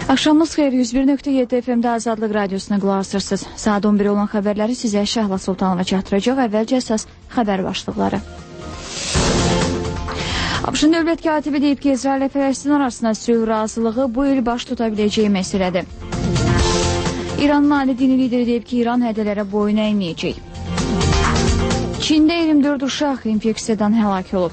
Axşamınız xeyir, 101.7 FM'də Azadlıq Radiosuna qulaq asırsınız. Saat 11 olan xəbərləri sizə Şəhla Sultanova çatdıracaq. Əvvəlcə əsas xəbər başlıqları. ABŞ-ın dövlət katibi deyib ki, İsrail və Fələstin arasında sülh razılığı bu il baş tuta biləcəyi məsələdir. İranın ali dini lideri deyib ki, İran hədələrə boyun əyməyəcək. Çində 24 uşaq infeksiyadan həlak olub.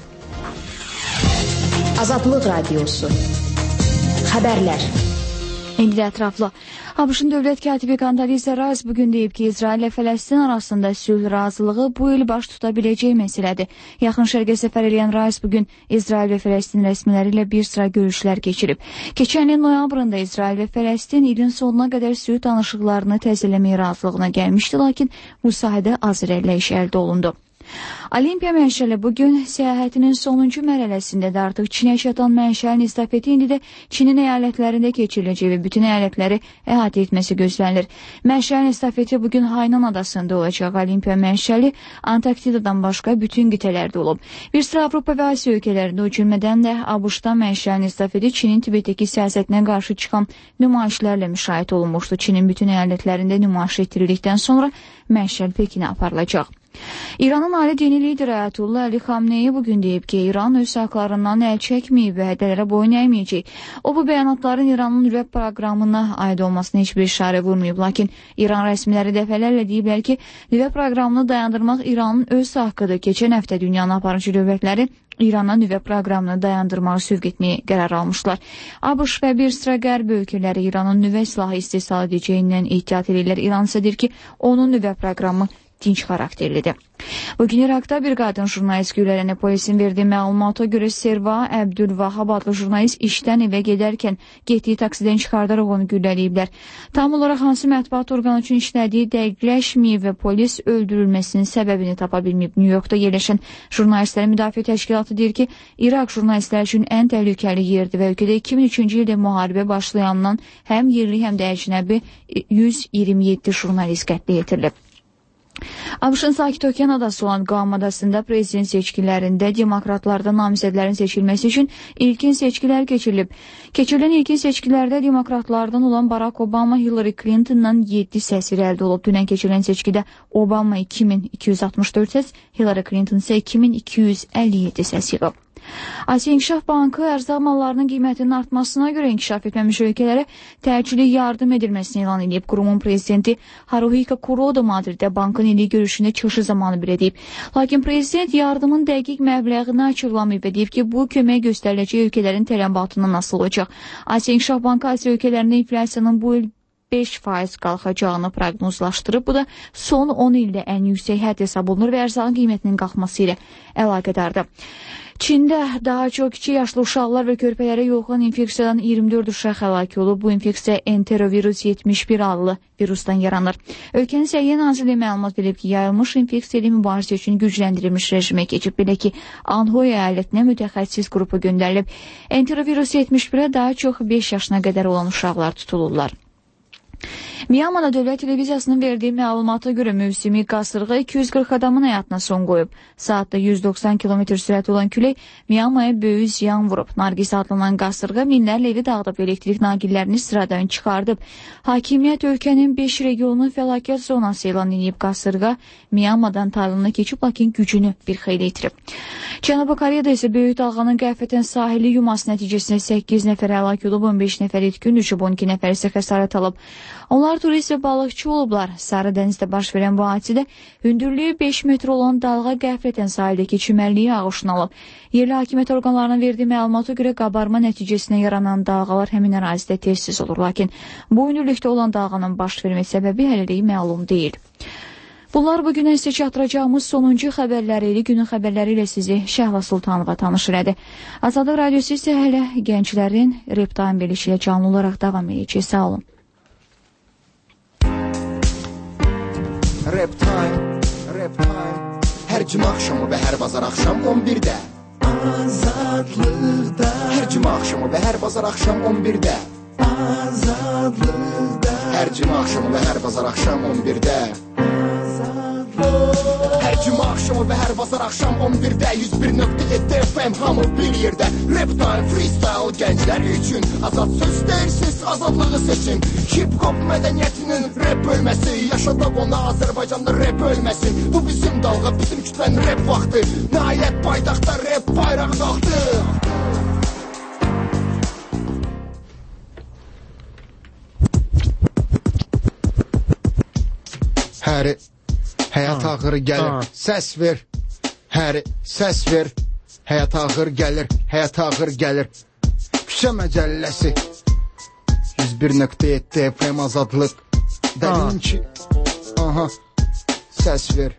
Azadlıq Radiosu. Xəbərlər. İndi də ətraflı. ABŞ-ın dövlət katibi Condoleezza Rice bugün deyib ki, İsrail və Fələstin arasında sülh razılığı bu il baş tuta biləcək məsələdir. Yaxın Şərqə səfər edən Rice bugün İsrail və Fələstin rəsmiləri ilə bir sıra görüşlər keçirib. Keçən il noyabrında İsrail və Fələstin ilin sonuna qədər sülh danışıqlarını təzələməyə razılığına gəlmişdi, lakin bu sahədə az irəliləyiş əldə olundu. Olimpiya mənşəli bugün səyahətinin sonuncu mərhələsində də artıq Çinə çatan mənşəlin estafeti indi də Çinin əyalətlərində keçiriləcək və bütün əyalətləri əhatə etməsi gözlənilir. Mənşəlin estafeti bugün Haynan adasında olacaq. Olimpiya mənşəli Antarktidadan başqa bütün qitələrdə olub. Bir sıra Avropa və Asiya ölkələrində, o cümlədən də ABŞ-dan mənşəlin estafeti Çinin Tibetdəki siyasətinə qarşı çıxan nümayişlərlə müşahidə olunmuşdu. Çinin bütün əyalətlərində nümayiş etdirildikdən sonra mənşəl Pekinə aparılacaq. İranın ali dini lideri Ayətullah Əli Xamneyi bugün deyib ki, İran öz haqlarından əl çəkməyib və hədələrə boyun əyməyəcək. O, bu bəyanatların İranın nüvə proqramına aid olmasına heç bir işarə vurmayıb. Lakin İran rəsmiləri dəfələrlə deyiblər ki, nüvə proqramını dayandırmaq İranın öz haqqıdır. Keçən həftə dünyanın aparıcı dövlətləri İranın nüvə proqramını dayandırmağı sövq etməyə qərar almışlar. ABŞ və bir sıra qərb ölkələri İranın nüvə silahı istehsal edəcəyindən ehtiyat edirlər. İran isə deyir ki, onun nüvə proqramı dinç xarakterlidir. Bugün İraqda bir qadın jurnalist güllələnə polisin verdiyi məlumata görə Serva Əbdülvahab adlı jurnalist işdən evə gedərkən getdiyi taksidən çıxardaraq onu güllələyiblər. Tam olaraq hansı mətbuat orqanı üçün işlədiyi dəqiqləşməyib və polis öldürülməsinin səbəbini tapa bilməyib. New Yorkda yerləşən jurnalistlərin müdafiə təşkilatı deyir ki, İraq jurnalistlər üçün ən təhlükəli yerdir və ölkədə 2003-cü ildə müharibə başlayandan həm yerli, həm də əcnəbi 127 jurnalist qətlə yetirilib. ABŞ-ın Sakit Okean adası olan Guam adasında prezident seçkilərində demokratlardan namizədlərin seçilməsi üçün ilkin seçkilər keçirilib. Keçirilən ilkin seçkilərdə demokratlardan olan Barack Obama Hillary Clinton'dan 7 səs əldə olub. Dünən keçirilən seçkidə Obama 2264 səs, Hillary Clinton isə 2257 səs yığıb. Asiya İnkişaf Bankı ərzaq mallarının qiymətinin artmasına görə inkişaf etməmiş ölkələrə təcili yardım edilməsini elan edib. Qurumun prezidenti Haruhiko Kuroda Madriddə bankın illik görüşündə çıxışı zamanı belə deyib. Lakin prezident yardımın dəqiq məbləğini açıqlamayıb və deyib ki, bu kömək göstəriləcək ölkələrin tələbatından asılı olacaq. Asiya İnkişaf Bankı Asiya ölkələrində inflyasiyanın bu il 5% qalxacağını proqnozlaşdırıb. Bu da son 10 ildə ən yüksək hədd hesab olunur və ərzağın qiymətinin qalxması ilə əlaqədardır. Çində daha çox kiçik yaşlı uşaqlar və körpələrə yoluxan infeksiyadan 24 uşaq həlak olub. Bu infeksiya enterovirus 71 adlı virusdan yaranır. Ölkənin Səhiyyə Nazirliyi məlumat verib ki, yayılmış infeksiya ilə mübarizə üçün gücləndirilmiş rejimə keçib. Belə ki, Anhui əyalətinə mütəxəssis qrupu göndərilib. Enterovirus 71-ə daha çox 5 yaşına qədər olan uşaqlar tutulurlar. Myanmada dövlət televiziyasının verdiyi məlumata görə mövsümi qasırğa 240 adamın həyatına son qoyub. Saatda 190 km sürəti olan külək Myanmaya böyük ziyan vurub. Nargis adlanan qasırğa minlərlə evi dağıdıb, elektrik naqillərini sıradan çıxardıb. Hakimiyyət ölkənin 5 regionunu fəlakət zonası elan edib. Qasırğa Myanmadan Taylandına keçib, lakin gücünü bir xeyli itirib. Cənubi Koreyada isə böyük dalğanın qəflətən sahili yuması nəticəsində 8 nəfər həlak olub, 15 nəfər itkin düşüb, 12 nəfər isə xəsarət alıb. Onlar turist və balıqçı olublar. Sarı dənizdə baş verən bu hadisə hündürlüyü 5 metr olan dalğa qəflətən sahildəki çimərliyi ağuşuna alıb. Yerli hakimiyyət orqanlarının verdiyi məlumata görə qabarma nəticəsində yaranan dalğalar həmin ərazidə tezsiz olur. Lakin bu hündürlükdə olan dalğanın baş vermə səbəbi hələlik məlum deyil. Bunlar bugün sizə çatdıracağımız sonuncu xəbərləri ilə, günün xəbərləri ilə sizi Şəhla Sultanova tanış elədi. Azadlıq Radiosu isə hələ gənclərin rep time verilişi ilə canlı olaraq davam edəcək. Sağ olun. Rap time. Hər cümə axşamı və hər bazar axşam 11-də Azadlıqda. Hər cümə axşamı və hər bazar axşam 11-də Azadlıqda. Hər cümə axşamı və hər bazar axşam 11-də Azadlıqda. Hər cümə axşamı və hər bazar axşam 11-də 101.7 FM hamı bir yerdə. Rap time, freestyle gənclər üçün azad söz deyirsiz, azadlığı seçin. Hip-hop mədəniyyətinin rap bölməsi, yaşadaq ona Azərbaycanda rap ölməsin. Bu bizim dalğa, bizim kütlənin rap vaxtı. Nəhayət paytaxtda rap bayraq qalxdı. Həri, həyat ağır gəlir, səs ver. Həri, səs ver. Həyat ağır gəlir, həyat ağır gəlir. Küçə məcəlləsi 101.7 FM azadlıq. Dəmin ki, aha, səs ver.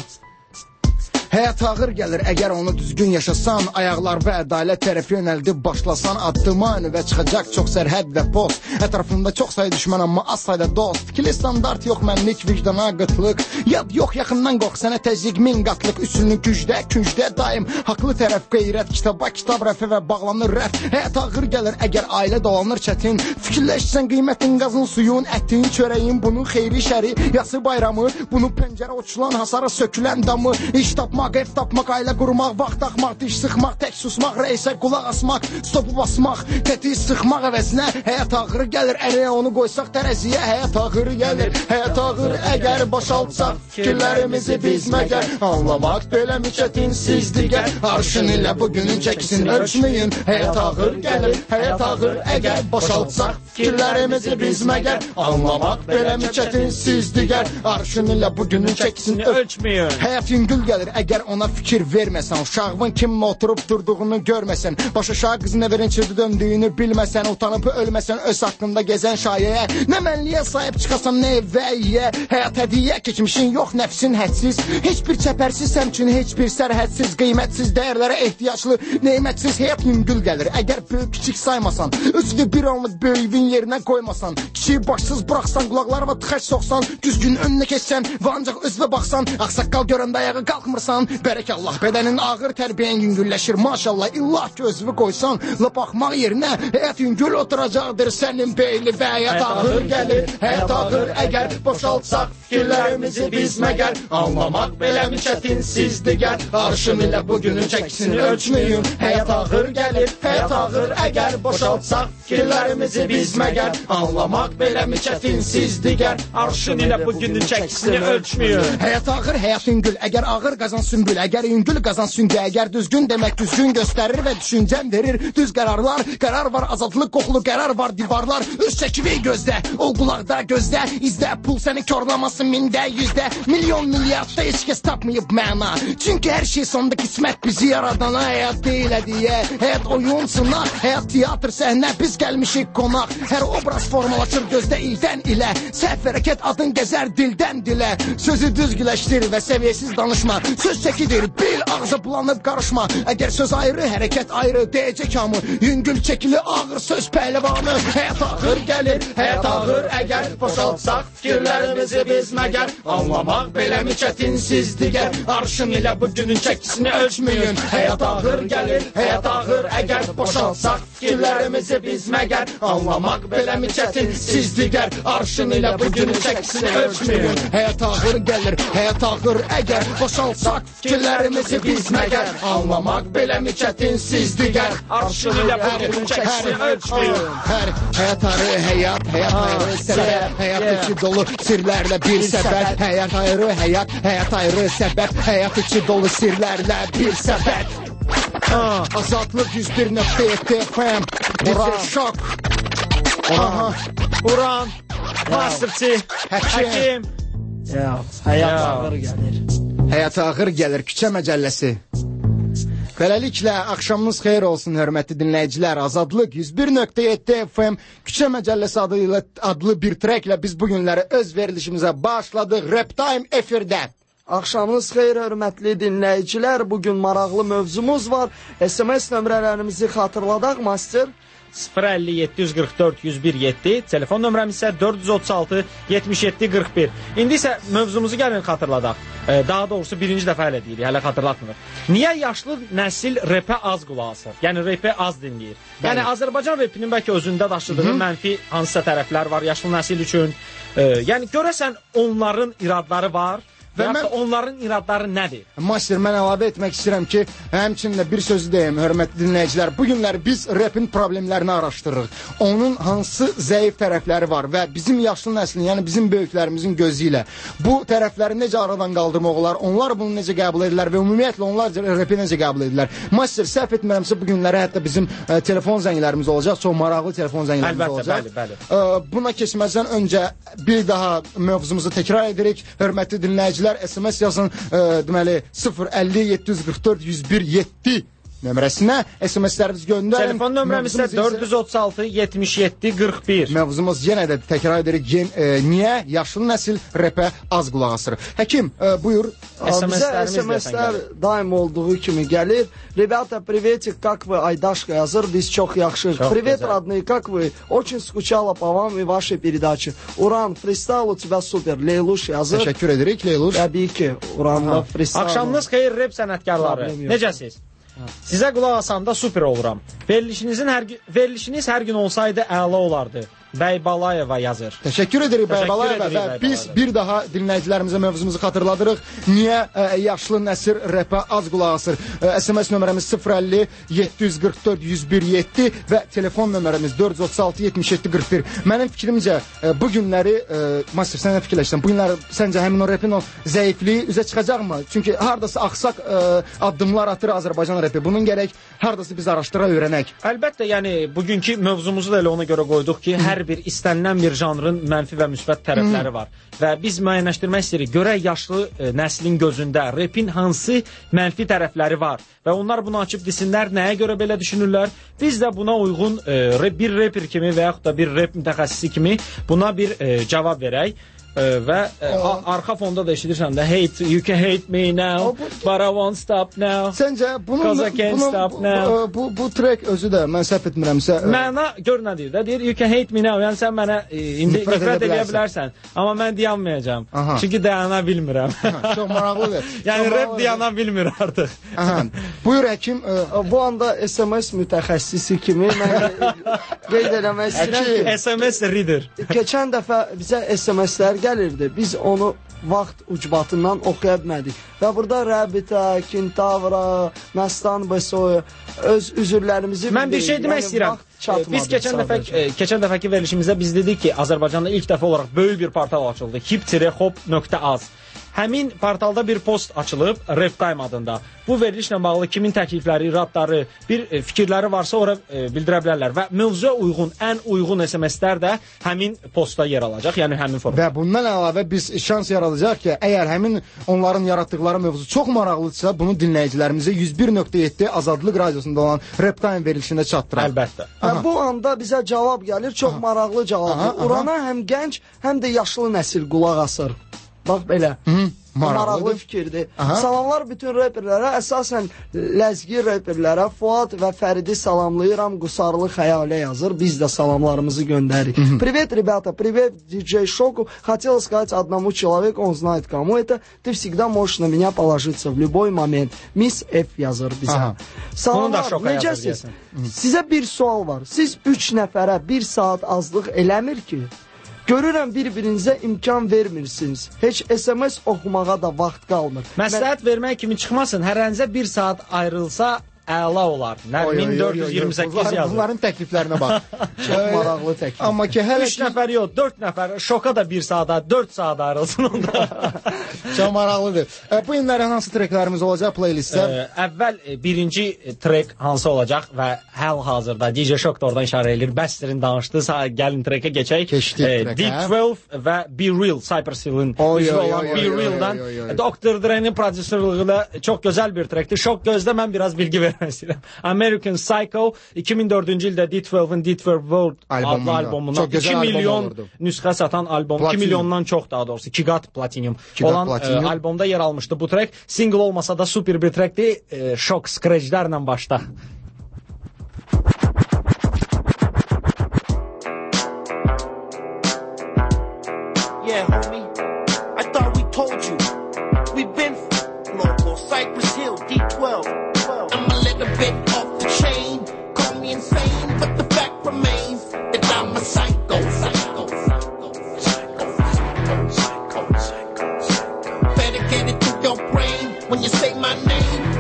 Həyat ağır gəlir, əgər onu düzgün yaşasan, ayaqlar və ədalət tərəfi yönəldib başlasan, addıma önüvə çıxacaq çox sərhəd və post. Ətrafında çox sayı düşmən, amma az sayda dost. Fikirli standart yox, mənlik, vicdana qıtlıq. Yad yox, yaxından qorx, sənə təzyiq min qatlıq. Üstünlü gücdə, küncdə daim haqlı tərəf qeyrət, kitaba, kitab rəfə və bağlanır rəf. Həyat ağır gəlir, əgər ailə dolanır çətin. Fikirləşsən qiymətin, qazın, suyun, ətin, çörəyin, bunun xeyri şəri, yası bayramı, bunu pəncərə uçulan, hasarı sökülən damı, iş tapmaq, ev tapmaq, ailə qurmaq, vaxt axmaq, diş sıxmaq, tək susmaq, rəisə qulaq asmaq, stopu basmaq, tətiyi sıxmaq əvəzinə. Həyat ağır gəlir, əlinə onu qoysaq tərəziyə. Həyat ağır gəlir, həyat ağır, əgər boşaltsaq fikirlərimizi biz məgər. Anlamaq belə mi çətinsiz digər, arşın ilə bugünün çəkisini ölçməyin. Həyat ağır gəlir, həyat ağır, əgər boşaltsaq fikirlərimizi biz məgər. Anlamaq belə mi çətinsiz digər, arşın ilə bugünün çəkisini ölçməyin. Həyat yüngül gəlir, əgər ona fikir verməsən, uşağın kimlə oturub durduğunu görməsən, baş aşağı qızın evinin çirdi döndüyünü bilməsən, utanıb ölməsən öz haqqında gəzən şayəyə, nə mənliyə sahib çıxasan, nə evvəyə. Həyat hədiyyə, keçmişin yox, nəfsin hədsiz, heç bir çəpərsiz səmçin, heç bir sərhədsiz, qiymətsiz, dəyərlərə ehtiyaclı, neymətsiz. Həyat yüngül gəlir, əgər böyük kiçik saymasan, özünü bir anlıq böyüyün yerinə qoymasan, kiçiyi başsız buraxsan, qulaqlarına tıxaç soxsan, düzgün önünə keçsən və ancaq özünə baxsan, ağsaqqal görəndə ayağı qalxmırsan, bərək Allah, bədənin ağır, tərbiyən yüngülləşir, maşallah, illah ki özünü qoysan, la baxmaq yerinə, həyat yüngül oturacaqdır sənin beyli və həyat ağır gəlir, həyat ağır, əgər boşaltsaq fikirlərimizi biz məgər. Anlamaq belə mi çətinsiz digər, arşın ilə bugünün çəkisini ölçməyin. Həyat ağır gəlir, həyat ağır, əgər boşaltsaq fikirlərimizi biz məgər. Anlamaq belə mi çətinsiz digər, arşın ilə bugünün çəkisini ölçməyin. Həyat ağır, həyat yüngül, əgər ağır qazan sümbül, əgər yüngül qazan süngü, əgər düzgün demək düzgün göstərir və düşüncəm verir düz qərarlar. Qərar var, azadlıq qoxulu qərar var, divarlar öz çəkimi gözdə, o qulaqda gözdə, izdə, pul səni körlamasın mində, yüzdə, milyon milyardda heç kəs tapmayıb məna. Çünki hər şey sonunda qismət bizi yaradana. Həyat deyil hədiyyə, həyat oyun sınaq, həyat teatr səhnə, biz gəlmişik qonaq. Hər obraz formalaşır gözdə ildən ilə, səhv hərəkət adın gəzər dildən dilə. Sözü düzgüləşdir və səviyyəsiz danışma, söz çəkidir, bil ağzı bulanıb qarışma. Əgər söz ayrı, hərəkət ayrı, deyəcək hamı, yüngül çəkili ağır söz pəhləvanı. Həyat ağır gəlir, həyat ağır, əgər boşaltsaq fikirlərimizi biz məgər. Anlamaq belə mi çətinsiz digər, arşın ilə bugünün çəkisini ölçməyin. Həyat ağır gəlir, həyat ağır, əgər boşaltsaq fikirlərimizi biz məgər. Anlamaq belə mi çətinsiz digər, arşın ilə bugünün çəkisini ölçməyin. Həyat ağır gəlir, həyat ağır, əgər boşaltsaq fikirlərimizi biz məgər. Anlamaq belə mi çətinsiz digər, arşın ilə bugünün çəkisini ölçməyin. Həyat ayrı, həyat ayrı səbəb, həyat içi dolu sirlərlə bir səbəb. Həyat ayrı, həyat ayrı səbəb, həyat içi dolu sirlərlə bir səbəb. Azadlıq 101.7 FM, bizə şok. Uran, Nasırçı, Həkim. Həyat ağır gəlir. Həyat ağır gəlir, küçə məcəlləsi. Beləliklə, axşamınız xeyir olsun, hörmətli dinləyicilər. Azadlıq 101.7 FM küçə məcəlləsi adlı bir treklə biz bugünləri öz verilişimizə başladıq. Rap Time efirdə. Axşamınız xeyir, hörmətli dinləyicilər. Bugün maraqlı mövzumuz var. SMS nömrələrimizi xatırladaq, master. 050-744-101-7, telefon nömrəmiz isə 436-77-41. İndi isə mövzumuzu gəlin xatırladaq. Daha doğrusu birinci dəfə hələ deyirik, hələ xatırlatmırıq. Niyə yaşlı nəsil repə az qulaq asır? Yəni repə az dinləyir. Yəni Azərbaycan repinin bəlkə özündə daşıdığı mənfi hansısa tərəflər var yaşlı nəsil üçün. Yəni görəsən onların iradları var Və ya onların iradları nədir? Master, mən əlavə etmək istəyirəm ki, həmçinin də bir sözü deyim, hörmətli dinləyicilər. Bu günləri biz rapin problemlərini araşdırırıq. Onun hansı zəif tərəfləri var və bizim yaşlı nəslin, yəni bizim böyüklərimizin gözü ilə bu tərəfləri necə aradan qaldırmaq olar, onlar bunu necə qəbul edirlər və ümumiyyətlə onlar rapi necə qəbul edirlər. Master, səhv etmirəmsə bu günləri hətta bizim telefon zənglərimiz olacaq, çox maraqlı telefon zənglərimiz olacaq. Bəli. Buna keçməzdən öncə bir daha mövzumuzu təkrar edirik. Hörmətli dinləyicilər, SMS yazın, deməli 050 744 101 7 nömrəsinə SMS-ləriniz göndərin. Telefon nömrəmiz isə 436 77 41. Mövzumuz yenə də təkrar edirik. Niyə yaşlı nəsil rapə az qulaq asır? Həkim, buyur. Bizə SMS-lər daim olduğu kimi gəlir. Rебята, приветик, как вы? Aydaşka yazır, biz çox yaxşıyıq. Привет, родные, как вы? Очень скучала по вам и вашей передаче. Uran, freestyle у тебя супер. Leyluş yazır. Təşəkkür edirik, Leyluş. Təbii ki, Uran'da freestyle. Axşamınız xeyir, rap sənətkarları. Necəsiz? Sizə qulaq asanda super oluram. Verilişiniz hər gün olsaydı əla olardı. Bəy Balayeva yazır. Təşəkkür edirik Bəy Balayeva və biz bir daha dinləyicilərimizə mövzumuzu xatırladırıq. Niyə yaşlı nəsil rapə az qulaq asır? SMS nömrəmiz 050 744 101 7 və telefon nömrəmiz 436 77 41. Mənim fikrimcə bu günləri Master, sən nə fikirləşirsən? Bu günləri səncə həmin o rapin o zəifliyi üzə çıxacaqmı? Çünki hardasa axsaq addımlar atır Azərbaycan rapi. Bunun gərək hardasa biz araşdıra öyrənək. Əlbəttə, yəni bugünkü mövzumuzu da elə ona görə qoyduq ki, hər bir istənilən bir janrın mənfi və müsbət tərəfləri var. Və biz müəyyənləşdirmək istəyirik. Görək yaşlı nəslin gözündə rapin hansı mənfi tərəfləri var. Və onlar bunu açıb desinlər, nəyə görə belə düşünürlər. Biz də buna uyğun bir rapper kimi və yaxud da bir rap mütəxəssisi kimi buna bir cavab verək. Və arxa fonda da eşidirsən də hate, you can hate me now, but I won't stop now. Səncə bu track özü də mən səhv etmirəmsə məna gör nə deyir də, deyir you can hate me now, yəni sən mənə indi nifrət edə bilərsən, amma mən dayanmayacağam. Çünki dayana bilmirəm. Çox maraqlıdır. Yəni rap dayana bilmir artıq. Buyur həkim, bu anda SMS mütəxəssisi kimi mən qeyd eləmək istəyirəm ki, SMS reader. Keçən dəfə bizə SMS-lər gəlirdi. Biz onu vaxt ucbatından oxuya bilmədik. Və burada Rabita, Kintavra, Məstan Besoy öz üzürlərimizi mən bir şey demək istəyirəm. Biz keçən dəfəki verilişimizdə biz dedik ki, Azərbaycanda ilk dəfə olaraq böyük bir portal açıldı. hip-hop.az. Həmin portalda bir post açılıb Rap Time adında. Bu verilişlə bağlı kimin təklifləri, iradları, bir fikirləri varsa ora bildirə bilərlər və mövzuya uyğun, ən uyğun SMS-lər də həmin postda yer alacaq, yəni həmin formada. Və bundan əlavə biz şans yaradacaq ki, əgər həmin onların yaratdıqları mövzu çox maraqlıdırsa, bunu dinləyicilərimizə 101.7 Azadlıq Radiosunda olan Rap Time verilişində çatdıraq. Əlbəttə. Bu anda bizə cavab gəlir, çox maraqlı cavabdır. Urana həm gənc, həm də yaşlı nəsil qulaq asır. Bax belə. Maraqlı fikirdir. Salamlar bütün reperlərə, əsasən ləzgi reperlərə, Fuad və Fəridi salamlayıram, Qusarlı Xəyalə yazır. Biz də salamlarımızı göndərik. Привет, ребята, привет, диджей Шоку. Хотел сказать одному человеку, он знает кому это. Ты всегда можешь на меня положиться в любой момент. Miss F yazır bizə. Salamlar, necəsiz? Sizə bir sual var. Siz 3 nəfərə 1 saat azlıq eləmir ki? Görürəm bir-birinizə imkan vermirsiniz. Heç SMS oxumağa da vaxt qalmır. Məsləhət vermək kimi çıxmasın. Hərənizə 1 saat ayrılsa əla olar. 1428 yazır. Bunların təkliflərinə bax. Çox maraqlı təklif. Amma ki, hələ 3 nəfər yox, 4 nəfər şoka da 1 saata, 4 saat ayrılsın onda. Çox maraqlıdır. Bu günlərin hansı treklərimiz olacaq playlistdə? Əvvəl birinci trek hansı olacaq və hal-hazırda DJ Shock da oradan işarə edir. Bəstirin danışdığı, gəlin trekə keçək. D12 və Be Real, Cypress Hill'in üzvü olan Be Real'dan Dr. Dre'nin prodüserlığı da çox gözəl bir trekdir. Shock gözdə mən biraz bilgi verirəm. American Psycho 2004-cü ildə D12'in D12 World adlı albomuna 2 milyon nüsxə satan albom, 2 milyondan çox daha doğrusu 2 qat platinum olan albomda yer almışdı bu trek. Single olmasa da super bir trekdir. Shock scratchlərlə başda. Yeah, homie, I thought we told you. We've been local, Cypress Hill, D12. I'm a little bit off the chain. Call me insane, but the fact remains that I'm a psycho. Better get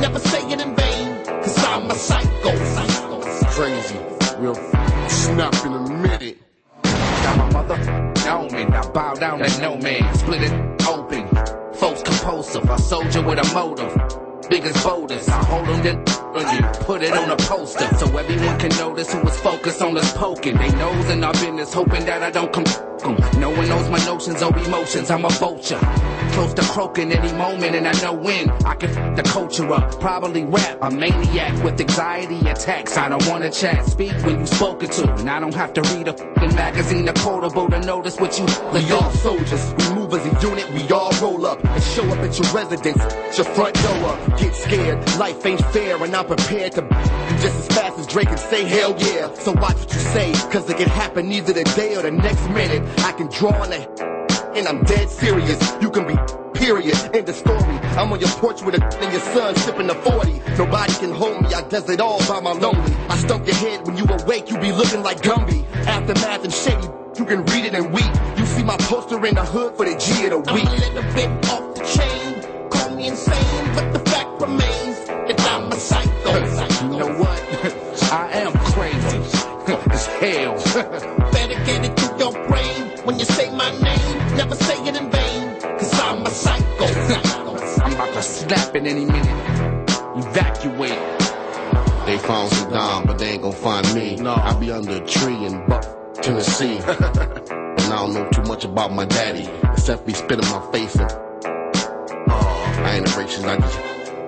never say it in vain, cause I'm a psycho. Crazy, we'll snap in a minute. Got my mother on me, now bow down to no man. Split it open, folks compulsive, a soldier with a motive. Big as boulders, I hold them then on you, put it on a poster, so everyone can notice who was focused on us poking. They nose in our business, hoping that I don't come. No one knows my notions or emotions, I'm a vulture. Close to croaking any moment, and I know when I can f the culture up. Probably rap, a maniac with anxiety attacks. I don't wanna chat, speak when you spoken to, and I don't have to read a f***ing magazine or quotable to notice what you. We all soldiers, we move as a unit, we all roll up and show up at your residence, your front door up. Get scared, life ain't fair, and I'm prepared to just as fast as Drake and say hell yeah. So watch what you say, cause it can happen either the day or the next minute. I can draw on the and I'm dead serious. You can be period, end the story. I'm on your porch with and your son sipping a 40. Nobody can hold me, I does it all by my lonely. I stump your head when you awake, you be looking like Gumby. Aftermath and shady, you can read it and weep. You see my poster in the hood for the G of the week. I'm a little bit off the chain, call me insane, but the fact remains that I'm a psycho. You know what? I am crazy as hell. Better get it through your brain when you say my name, never say it in vain, cause I'm a psycho. I'm about to snap in any minute. Evacuate. They found some dime, but they ain't gonna find me. No. I'll be under a tree in Buck, Tennessee. And I don't know too much about my daddy, except he spit in my face and I ain't a racist, I just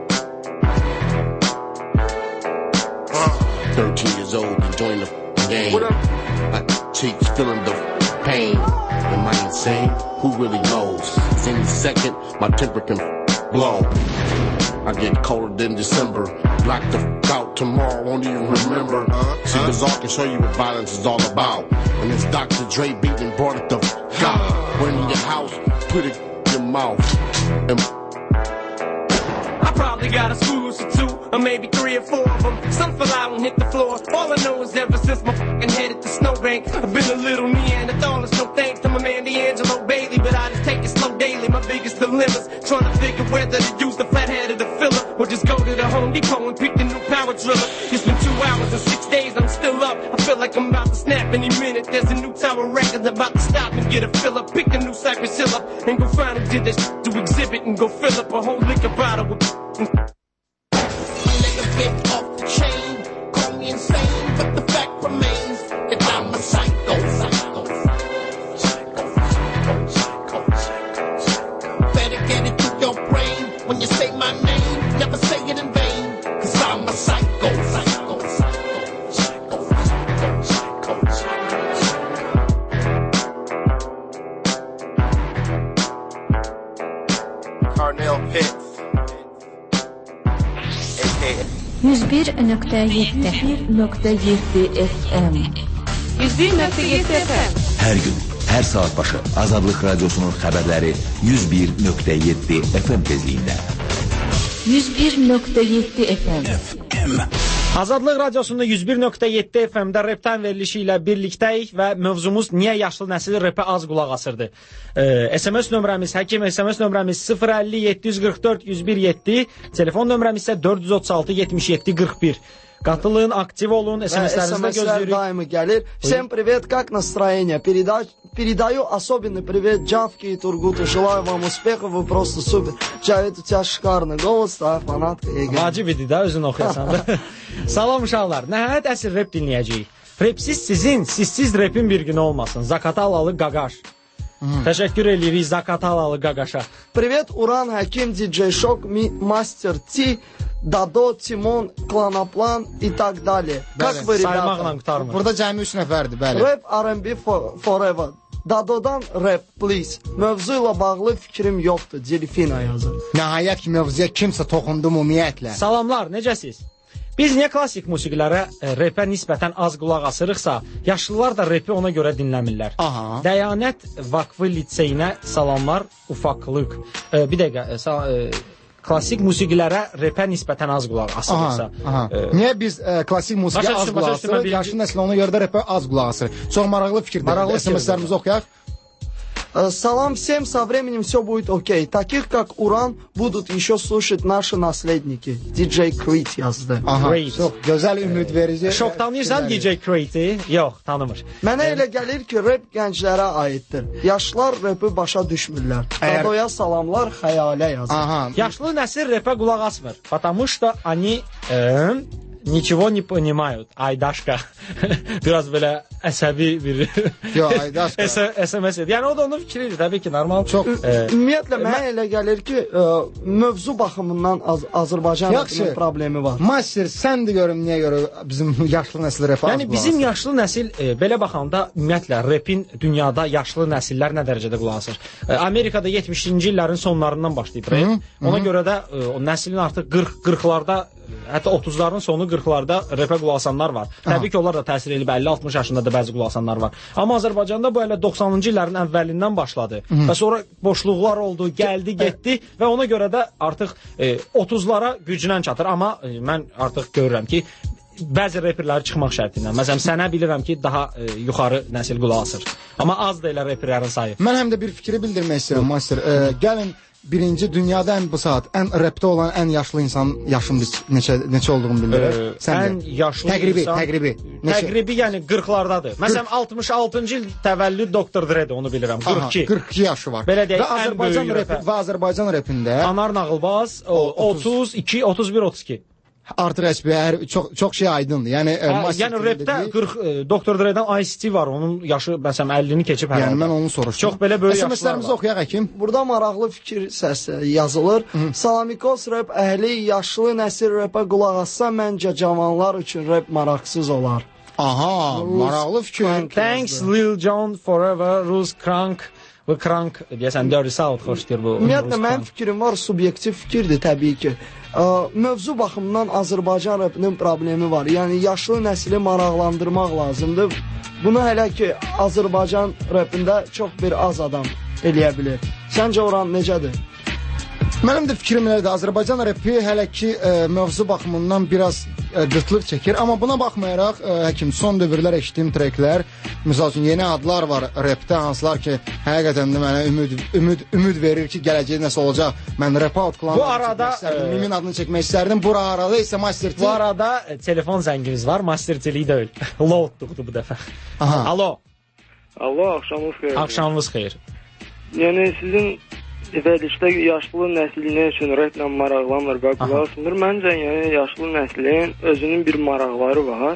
13 years old and joined the game. My cheeks feeling the pain. Am I insane? Who really knows? It's any second, my temper can blow. I get colder than December. Black the out tomorrow, won't even remember. See, Bizarre can show you what violence is all about. And it's Dr. Dre beat and brought it the out. When in your house, put it in your mouth. And I probably got a school or two, or maybe 3 or 4 of them. Some fell out and hit the floor. All I know is ever since my f***ing head at the snowbank, I've been a little Neanderthalist. No thanks to my man D'Angelo Bailey, but I just take it slow daily. My biggest dilemmas, trying to figure whether to use the flathead or the filler, or just go to the Home Depot and pick the new power driller. It's been 2 hours and 6 days, I'm still up. I feel like I'm about to snap any minute. There's a new Tower Records about to stop and get a filler. Pick the new Cypress Hill up and go find who did this to exhibit and go fill up a whole liquor bottle with bit off the chain, call me insane, but the fact remains that I'm a psycho. Better get it through your brain when you say my name, never say it in vain, cause I'm a psycho. Carnell Pitts. 101.7 FM 101.7 FM. Hər gün, hər saat başı Azadlıq Radiosunun xəbərləri 101.7 FM tezliyində. 101.7 FM. Azadlıq Radiosunda 101.7 FM-də repdən verilişi ilə birlikdəyik və mövzumuz niyə yaşlı nəsil repə az qulaq asırdı. SMS nömrəmiz, həkim SMS nömrəmiz 050 744 101 telefon nömrəmiz isə 436 77 41. Katılın, aktiv olun, SMS-lərinizdə gözləyirik. Daimi gəlir. Всем привет, как настроение? Передаю особенный привет Джавке и Тургуту. Желаю вам успехов, вы просто супер. Cavit, у тебя шикарный голос, da, fanatka. Vacib idi da, özün oxuyasan da. Salam uşaqlar, nəhayət əsl rep dinləyəcəyik. Repsiz sizin, sizsiz repin bir günü olmasın. Zakatalalı Qaqaş. Təşəkkür edirik Zakatalalı Qaqaşa. Привет, Уран, Хаким, Диджей Шок, Мастер Ти, Dado, Timon, Klanaplan и так далее. Как вы, ребята? Burada cəmi 3 nəfərdir, bəli. Rap R&B forever. Dado'dan rap, please. Mövzu ilə bağlı fikrim yoxdur. Delfina yazır. Nəhayət ki, mövzuya kimsə toxundu ümumiyyətlə. Salamlar, necəsiz? Biz niyə klassik musiqilərə, repə nisbətən az qulaq asırıqsa, yaşlılar da repi ona görə dinləmirlər. Aha. Dəyanət Vakfı Liseyinə salamlar, ufaqlıq. Bir dəqiqə, klassik musiqilərə repə nisbətən az qulaq asırıqsa. Niyə biz klassik musiqiyə az qulaq asırıq? Yaşlı nəsil ona görə də repə az qulaq asırıq. Çox maraqlı fikirdir. SMS-lərimizi oxuyaq. Салам всем, со временем все будет окей. Таких, как Уран, будут еще слушать наши наследники. DJ Creed yazdı. Aha, çox gözəl ümid verici. Çox tanıyırsan DJ Creed-i? Yox, tanımır. Mənə elə gəlir ki, rap gənclərə aiddir. Yaşlılar rapi başa düşmürlər. Qadoya salamlar, xəyalə yazır. Aha. Yaşlı nəsil rapə qulaq asmır. Потому что они nичего не понимают. Aydaşka. Biraz belə əsəbi bir Aydaşka. SMS edir. Yəni o da onun fikridir, təbii ki, normal. Çox. Ümumiyyətlə mənə elə gəlir ki, mövzu baxımından Azərbaycan rapinin problemi var. Master, sən də görüm niyə görə bizim yaşlı nəsil rapı? Yəni bizim yaşlı nəsil belə baxanda ümumiyyətlə rapin dünyada yaşlı nəsillər nə dərəcədə qulaq asır. Amerikada 70-ci illərin sonlarından başlayıb rap. Ona görə də o nəslin artıq 40-larda hətta 30-ların sonu 40-larda rapə qulaq asanlar var. Təbii ki, onlar da təsir edib 50-60 yaşında da bəzi qulaq asanlar var. Amma Azərbaycanda bu elə 90-cı illərin əvvəlindən başladı. Və sonra boşluqlar oldu, gəldi, getdi və ona görə də artıq 30-lara güclə çatır. Amma mən artıq görürəm ki, bəzi reperləri çıxmaq şərti ilə. Məsələn, sənə bilirəm ki, daha yuxarı nəsil qulaq asır. Amma az da elə reperlərin sayı. Mən həm də bir fikri bildirmək istəyirəm, Master. Gəlin, birinci dünyada bu saat ən rapdə olan ən yaşlı insan yaşım neçə olduğunu bildirir. Ən yaşlı insan təqribi yəni 40-lardadır. Məsələn 66-cı il təvəllüd Dr. Dre-dir, onu bilirəm. 42 yaşı var. Belə deyək, ən böyük rəpə. Və Azərbaycan rəpində Anar Nağılbaz 32, 31, 32. Artıq əsbər çox şey aydındır. Yəni rapdə 40 Dr. Dre-dən Ice-T var. Onun yaşı məsələn 50-ni keçib hər. Yəni mən onu soruşdum. Çox belə böyük yaşlar var. SMS-lərimizi oxuyaq həkim. Burada maraqlı fikir səsi yazılır. Salamikos rap əhli yaşlı nəsil rapə qulaq assa məncə cavanlar üçün rap maraqsız olar. Aha, maraqlı fikir. Thanks Lil Jon Forever, Rus Crank və Crank deyəsən Dirty South xoşdur bu. Ümumiyyətlə mənim fikrim var, subyektiv fikirdir təbii ki. Mövzu baxımından Azərbaycan rapinin problemi var. Yəni yaşlı nəsli maraqlandırmaq lazımdır. Bunu hələ ki Azərbaycan rapində çox bir az adam eləyə bilir. Səncə Orhan necədir? Mənim də fikrim elədir. Azərbaycan rapi hələ ki mövzu baxımından biraz qıtlıq çəkir. Amma buna baxmayaraq, həkim, son dövrlər eşitdiyim treklər, misal üçün yeni adlar var rapdə, hansılar ki, həqiqətən də mənə ümid verir ki, gələcək nəsə olacaq. Mən rap out klanını çəkmək istərdim, Mimin adını çəkmək istərdim. Bu arada isə Master T. Bu arada telefon zəngimiz var, Master T-lik deyil. Loadduqdur bu dəfə. Alo. Alo, axşamınız xeyir. Axşamınız xeyir. Yəni sizin verilişdə yaşlı nəsil nə üçün raplə maraqlanmır və qulaq asmır? Məncə yəni yaşlı nəslin özünün bir maraqları var.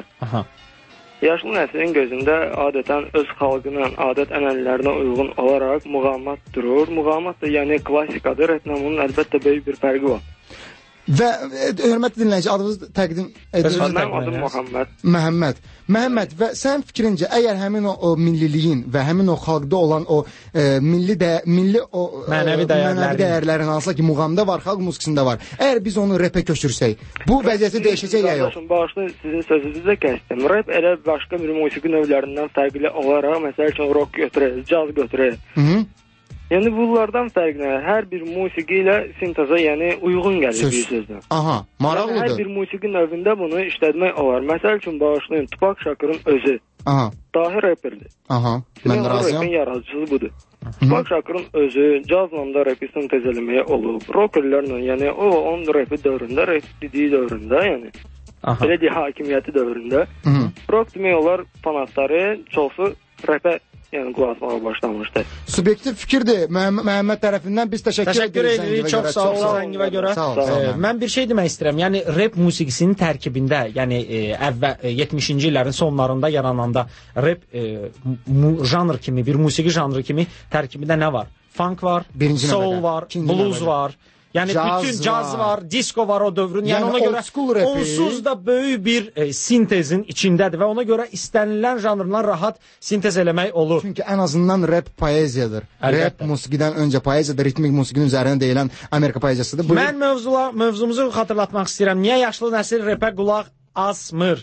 Yaşlı nəslin gözündə adətən öz xalqının adət-ənənələrinə uyğun olaraq muğamat durur. Muğamat da yəni klassikadır. Raplə bunun əlbəttə böyük bir fərqi var. Və hörmətli dinləyici, adınızı təqdim edirsiniz. Mənim adım Muhammed. Məhəmməd, və sənin fikrincə, əgər həmin o milliliyin və həmin o xalqda olan o milli o mənəvi dəyərlərin hansısa ki, muğamda var, xalq musiqisində var. Əgər biz onu rapə köçürsək, bu vəziyyəti dəyişəcək ya yox? Bağışlayın, sizin sözünüzü kəsdim. Rap elə başqa bir musiqi növlərindən fərqli olaraq, məsəl üçün rock götürür, caz götürür. Yəni bunlardan fərqlənir. Hər bir musiqi ilə sinteza, yəni uyğun gəlir bir sözdən. Aha, maraqlıdır. Hər bir musiqi növündə bunu işlətmək olar. Məsəl üçün bağışlayın, Tupac Shakur'un özü. Aha. Dahi rapperdir. Aha, mən də razıyam. Rapin yaradıcısı budur. Tupac Shakur'un özü cazla da rapi sintez eləməyə olub. Rockerlərlə, yəni o onun rapi dövründə, rap dediyi dövründə, yəni belə deyək, hakimiyyəti dövründə rock demək olar fanatları çoxu rapə yəni qulaq asmağa başlamışdı. Subyektiv fikirdir. Məhəmməd tərəfindən biz təşəkkür edirik. Çox sağ ol zəngivə görə. Mən bir şey demək istəyirəm. Yəni rap musiqisinin tərkibində, yəni 70-ci illərin sonlarında yarananda rap janr kimi, bir musiqi janrı kimi tərkibində nə var? Funk var, soul var, blues var. Yəni bütün caz var, disco var o dövrün. Yəni ona görə onsuz da böyük bir sintezin içindədir və ona görə istənilən janrlar rahat sintez eləmək olur. Çünki ən azından rap poeziyadır. Rap musiqidən öncə poeziyadır, ritmik musiqinin üzərində deyilən Amerika poeziyasıdır. Mən mövzumuzu xatırlatmaq istəyirəm. Niyə yaşlı nəsil rapə qulaq asmır?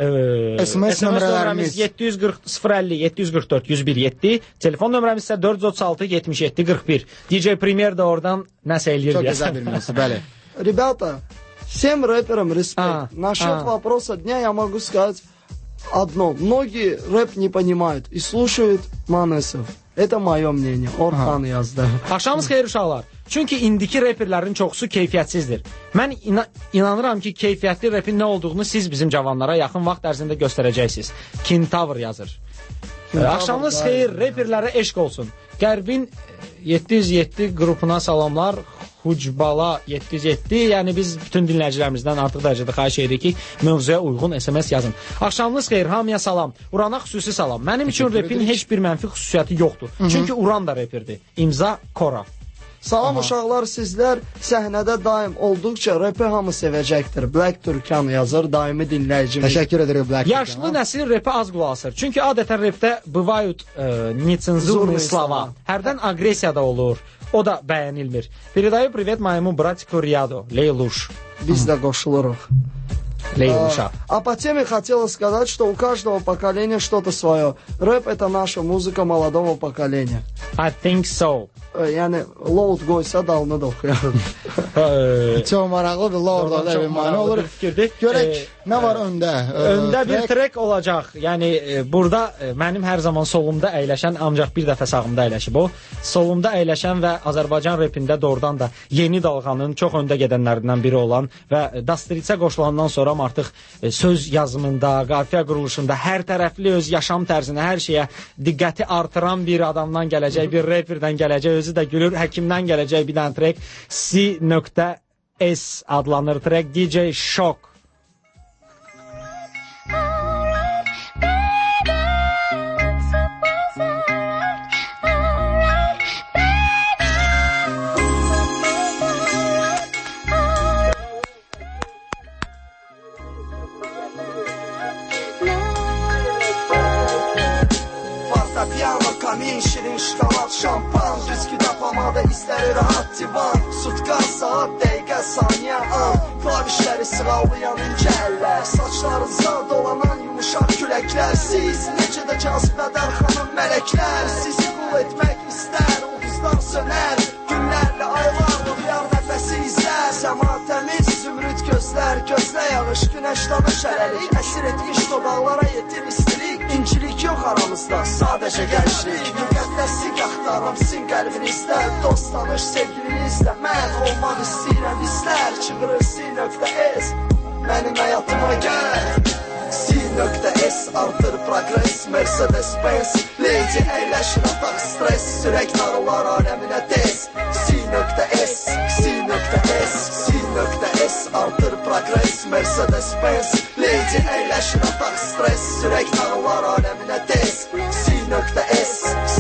SMS nömrələrimiz 740 744 101 telefon nömrəmiz isə 436 77 41. DJ Premier də oradan nəsə eləyir. Çok güzel bir müzik, bəli. Ребята, всем рэперам респект. Насчет вопроса дня я могу сказать одно. Многие рэп не понимают и слушают Манесов. Это moyo мнение. Orxan yazdı. Axşamınız xeyir uşaqlar. Çünki indiki reperlərin çoxusu keyfiyyətsizdir. Mən inanıram ki, keyfiyyətli repin nə olduğunu siz bizim cavanlara yaxın vaxt ərzində göstərəcəksiniz. Kintavr yazır. Axşamınız xeyir, reperlərə eşq olsun. Qərbin 707 qrupuna salamlar. Hucbala 707. Yəni biz bütün dinləyicilərimizdən artıq dərəcədə xahiş edirik ki, mövzuya uyğun SMS yazın. Axşamınız xeyir, hamıya salam. Urana xüsusi salam. Mənim üçün repin heç bir mənfi xüsusiyyəti yoxdur. Çünki Uran da reperdir. İmza Kora. Salam uşaqlar, sizlər səhnədə daim olduqca repi hamı sevəcəkdir. Black Turkan yazır, daimi dinləyicimiz. Təşəkkür ederim Black Turkan. Yaşlı nəsil repi az qulaq asır. Çünki adətən repdə bывают нецензурные слова. Hərdən agresiya da olur. O da bəyənilmir. Передаю привет моему братику Рияду, Лейлуш. Biz də qoşuluruq. Лейлуша. А по теме хотела сказать, что у каждого поколения что-то свое. Рэп — это наша музыка молодого поколения. I think so. Yəni, load qoysa dalını da oxuyarım. Çox maraqlıdır, load da bir mani olur. Görək, nə var öndə? Öndə bir trek olacaq. Yəni, burada mənim hər zaman solumda əyləşən, ancaq bir dəfə sağımda əyləşib o. Solumda əyləşən və Azərbaycan repində doğrudan da yeni dalğanın çox öndə gedənlərindən biri olan və Dastricə qoşulandan sonra artıq söz yazımında, qafiyə quruluşunda hər tərəfli öz yaşam tərzinə, hər şeyə diqqəti artıran bir adamdan gələcək, bir reperdən gələcək, özü də gülür, həkimdən gələcək bir dənə trek. C.S adlanır trek, DJ Shock. Kamin, şirin şokolad, şampan Düzgü tapamada istəri rahat divan Sutka, saat, dəqiqə, saniyə, an Klavişləri sıralayan incə əllər Saçlarınıza dolanan yumuşaq küləklər Siz necə də cazibədər xanım mələklər Sizi qul etmək istər, ulduzlar sönər Günlərlə aylarla uyar nəfəsi izlər Səma təmiz, zümrüd gözlər Gözlə yağış, günəş danış ələlik Əsir etmiş dodaqlara yetir istilik İncilik yox aramızda, sadəcə gənclik Müqəddəslik axtarım sin qəlbinizdə Dost tanış sevgilinizlə Mən olmaq istəyirəm istər Çığırır C.S Mənim həyatıma gəl C.S artır progress Mercedes-Benz Lady əyləşir ataq stres Sürək narılar aləminə tez C.S C.S artır progress Mercedes-Benz Lady əyləşir ataq stres Sürək narılar aləminə tez C.S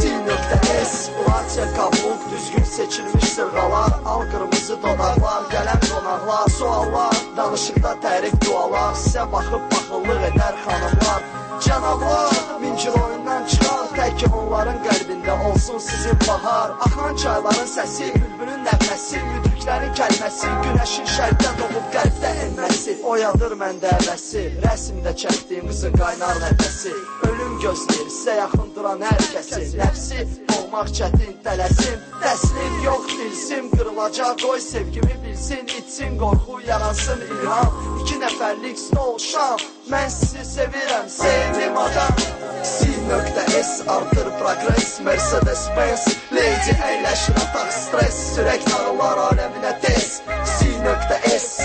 Latya kabuk düzgün seçilmiş sırğalar Al qırmızı dodaqlar, qələm qonaqlar Suallar, danışıqda tərik dualar Sizə baxıb baxıllıq edər xanımlar Cənablar, mincir oyundan çıxar Tək onların qəlbində olsun sizin bahar Axan çayların səsi, bülbülün nəfəsi Müdriklərin kəlməsi, günəşin şərqdən doğub qəlbdə enməsi Oyadır məndə əvəsi, rəsimdə çəkdiyim qızın qaynar nəfəsi Ölüm gözləyir, sizə yaxın duran hər kəsin Nəfsi, olmaq çətin tələsim Təslim yox dilsim, qırılacaq Qoy sevgimi bilsin, içsin qorxu yaransın ilham İki nəfərlik stol şam Mən sizi sevirəm, sevdim adam C.S artır progress Mercedes-Benz Lady əyləşir ataq stres Sürək narılar aləminə tez C.S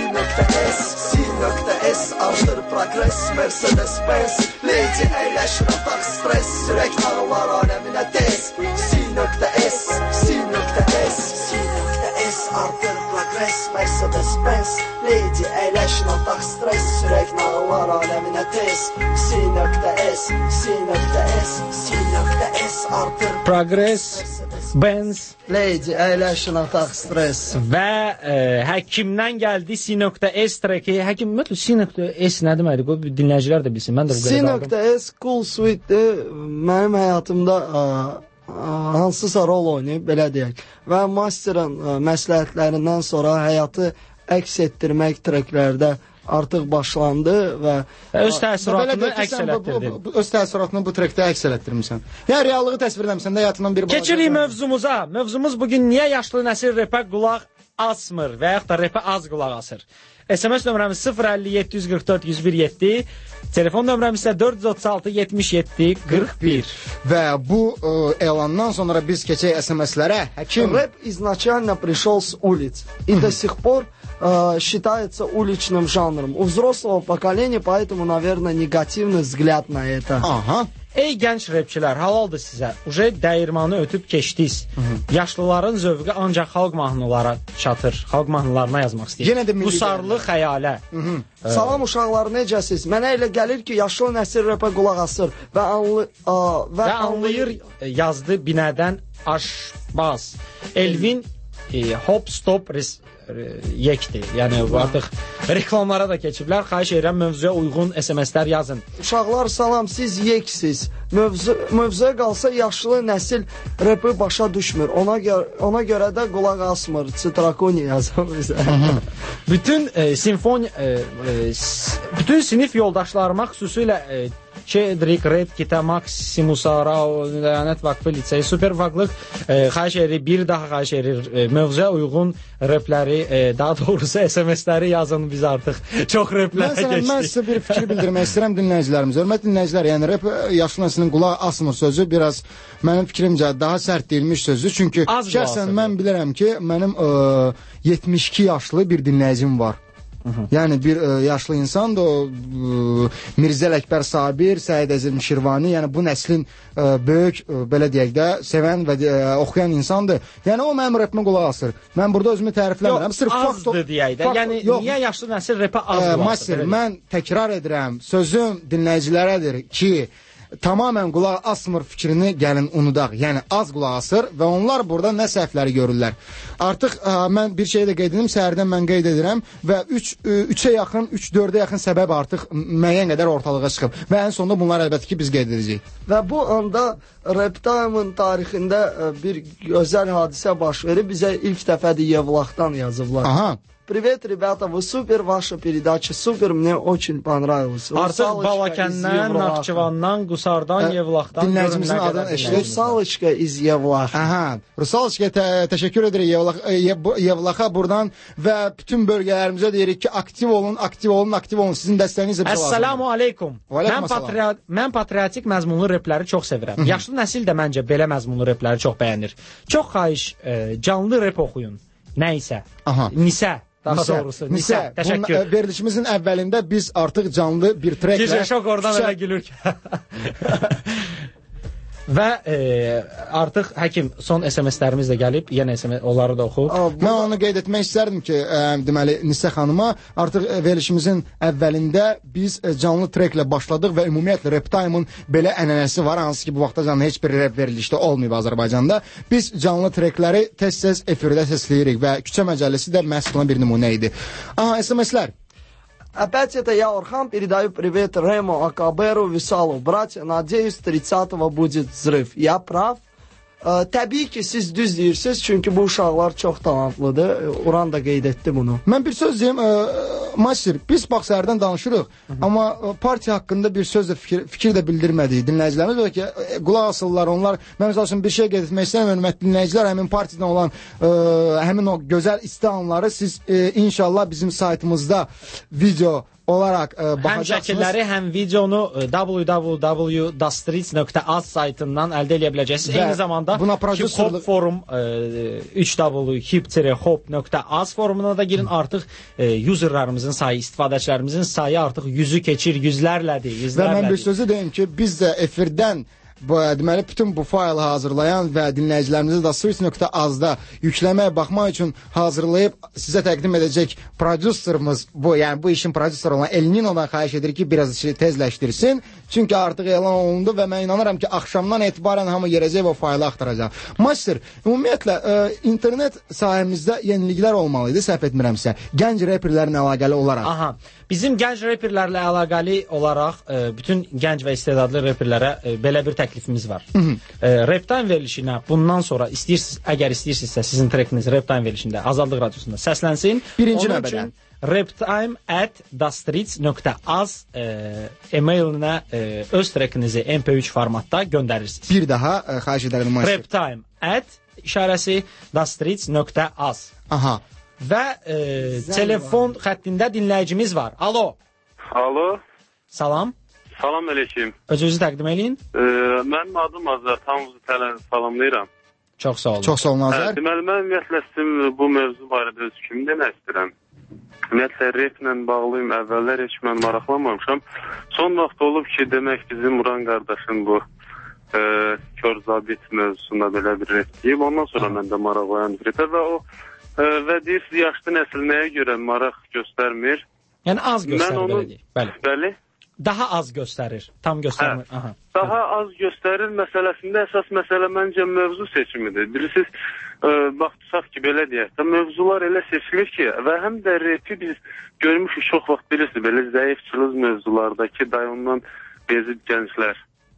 artır progress Mercedes-Benz Lady əyləşir ataq stres Sürək narılar aləminə tez C.S artır progress Mercedes-Benz Lady əyləşir ataq stres Sürək narılar aləminə tez C.S artır progress Benz Lady əyləşir ataq stres və həkimdən gəldi C.S treki. Həkim ümumiyyətlə C.S nə deməkdir? Qoy dinləyicilər də bilsin. Mən də bu qədər qaldım. C.S cool sweetdir. Mənim həyatımda hansısa rol oynayıb, belə deyək. Və masterin məsləhətlərindən sonra həyatı əks etdirmək treklərdə artıq başlandı və öz təəssüratını əks elətdirdin. Öz təəssüratını bu trekdə əks elətdirmisən. Yəni reallığı təsvir etmisən də həyatından bir balaca. Keçirik mövzumuza. Mövzumuz bugün niyə yaşlı nəsil repə qulaq asmır və yaxud da repə az qulaq asır. SMS nömrəmiz 050-744-101-7, telefon nömrəmiz isə 436-77-41. Və bu elandan sonra biz keçək SMS-lərə. Həkim. Рэп изначально пришел с улиц и до сих пор считается уличным жанром. У взрослого поколения, поэтому, наверное, негативный взгляд на это. Aha. Ey gənc repçilər, halaldır sizə. Uje dəyirmanı ötüb keçdiniz. Yaşlıların zövqü ancaq xalq mahnılara çatır. Xalq mahnılarına yazmaq istəyir. Yenə də milli Qusarlı xəyalə. Salam uşaqlar, necəsiz? Mənə elə gəlir ki, yaşlı nəsil repə qulaq asır və anlayır yazdı binədən aşbaz. Elvin hop stop yekdir. Yəni artıq reklamlara da keçiblər. Xahiş edirəm mövzuya uyğun SMS-lər yazın. Uşaqlar salam, siz yeksiz. Mövzuya qalsa yaşlı nəsil repi başa düşmür. Ona görə də qulaq asmır. Strakoni yazır bizə. Bütün sinif yoldaşlarıma xüsusilə Çedrik, Red, Kita, Maximus, Arao, Lənət Vakfı Liseyi, Super Vaklıq xahiş edir, bir daha xahiş edir, mövzuya uyğun repləri, daha doğrusu SMS-ləri yazın biz artıq. Çox replərə geçdik. Mən sizə bir fikir bildirmək istəyirəm dinləyicilərimiz. Hörmətli dinləyicilər, yəni rep yaşlı nəslinin qulaq asmır sözü biraz mənim fikrimcə daha sərt deyilmiş sözü. Çünki şəxsən mən bilirəm ki, mənim 72 yaşlı bir dinləyicim var. Yəni bir yaşlı insandır o Mirzəl Əkbər Sabir, Səid Əzim Şirvani, yəni bu nəslin böyük belə deyək də sevən və oxuyan insandır. Yəni o mənim repimə qulaq asır. Mən burada özümü tərifləmirəm. Yox, azdır deyək də. Yəni niyə yaşlı nəsil repə az qulaq asır? Mən təkrar edirəm, sözüm dinləyicilərədir ki, tamamən qulaq asmır fikrini gəlin unudaq. Yəni az qulaq asır və onlar burada nə səhvləri görürlər. Artıq mən bir şey də qeyd edim, səhərdən mən qeyd edirəm və 3-ə yaxın, 3-4-ə yaxın səbəb artıq müəyyən qədər ortalığa çıxıb və ən sonunda bunlar əlbəttə ki biz qeyd edəcəyik. Və bu anda Rap Time-ın tarixində bir gözəl hadisə baş verib, bizə ilk dəfədir Yevlaxdan yazıblar. Aha. Привет, ребята, вы супер, ваша передача супер, мне очень понравилось. Artıq Balakəndən, Naxçıvandan, Qusardan, Yevlaxdan dinləyicimizin adını eşidir. Rusalочka iz Yevlax. Aha, Rusalочka təşəkkür edirik Yevlaxa buradan və bütün bölgələrimizə deyirik ki, aktiv olun. Sizin dəstəyinizlə bir lazımdır. Əssalamu aleykum. Mən patriotik məzmunlu repləri çox sevirəm. Yaşlı nəsil də məncə belə məzmunlu repləri çox bəyənir. Çox xahiş, canlı rep oxuyun. Nəysə. Nisə. Daha doğrusu. Nisə. Təşəkkür. Verilişimizin əvvəlində biz artıq canlı bir treklə... Gecə şok oradan elə gülür ki. Və artıq həkim son SMS-lərimiz də gəlib, yenə SMS onları da oxu. Mən onu qeyd etmək istərdim ki, deməli Nisə xanıma artıq verilişimizin əvvəlində biz canlı treklə başladıq və ümumiyyətlə Rap Time-ın belə ənənəsi var, hansı ki bu vaxta canlı heç bir rap verilişdə olmayıb Azərbaycanda. Biz canlı trekləri tez-tez efirdə səsləyirik və Küçə Məcəlləsi də məhz buna bir nümunə idi. Aha, SMS-lər. Опять это я, Орхан, передаю привет Рему, Акаберу, Висалу. Братья, надеюсь, 30-го будет взрыв. Я прав? Təbii ki, siz düz deyirsiniz, çünki bu uşaqlar çox talantlıdır. Uran da qeyd etdi bunu. Mən bir söz deyim, Master, biz bax səhərdən danışırıq, amma partiya haqqında bir söz də fikir də bildirmədik dinləyicilərimiz. Belə ki, qulaq asırlar onlar. Mən məsəl üçün bir şey qeyd etmək istəyirəm, hörmətli dinləyicilər, həmin partiyadan olan həmin o gözəl istianları siz inşallah bizim saytımızda video olaraq baxacaqsınız. Həm şəkilləri, həm videonu www.dastreets.az saytından əldə edə biləcəksiniz. Eyni zamanda Hip-Hop Forum 3w.hip-hop.az forumuna da girin. Artıq userlarımızın sayı, istifadəçilərimizin sayı artıq yüzü keçir, yüzlərlədir. Və mən bir sözü deyim ki, biz də efirdən deməli bütün bu faylı hazırlayan və dinləyicilərimizi Dastreets.az-da yükləməyə baxmaq üçün hazırlayıb sizə təqdim edəcək prodüserimiz bu, yəni bu işin prodüseri olan Elnino'dan xahiş edir ki, biraz işi tezləşdirsin. Çünki artıq elan olundu və mən inanıram ki, axşamdan etibarən hamı yerəcək və o faylı axtaracaq. Master, ümumiyyətlə internet sahəmizdə yeniliklər olmalıydı, səhv etmirəmsə, gənc reperlərin əlaqəli olaraq. Aha, bizim gənc reperlərlə əlaqəli olaraq bütün gənc və istedadlı reperlərə belə bir təklifimiz var. Rap Time verilişinə bundan sonra əgər istəyirsinizsə sizin trekiniz Rap Time verilişində Azadlıq Radiosunda səslənsin. Birinci növbədə raptime@dastreets.az e-mailinə öz trekinizi MP3 formatda göndərirsiniz. Bir daha xahiş edərəm. raptime@dastreets.az. Aha. və telefon xəttində dinləyicimiz var. Alo. Alo. Salam. Salam əleykum. Özünüzü təqdim eləyin. Mənim adım Azər, hamınızı salamlayıram. Çox sağ olun. Çox sağ olun Azər. Deməli, mən ümumiyyətlə sizin bu mövzu barədə öz fikrimi demək istəyirəm. Ümumiyyətlə, replə bağlıyım, əvvəllər heç mən maraqlanmamışam. Son vaxt olub ki, demək bizim Uran qardaşın bu kör zabit mövzusunda belə bir rep deyib. Ondan sonra mən də maraqlayan repə və o və deyirsiniz, yaşlı nəsil nəyə görə maraq göstərmir? Yəni az göstərir, belə deyək. Bəli. Daha az göstərir, tam göstərmir. Hə. Daha az göstərir məsələsində əsas məsələ məncə mövzu seçimidir. Bilirsiniz, bax tutaq ki, belə deyək də, mövzular elə seçilir ki, və həm də repi biz görmüşük çox vaxt bilirsiniz, belə zəif çılız mövzulardakı ondan bezib gənclər,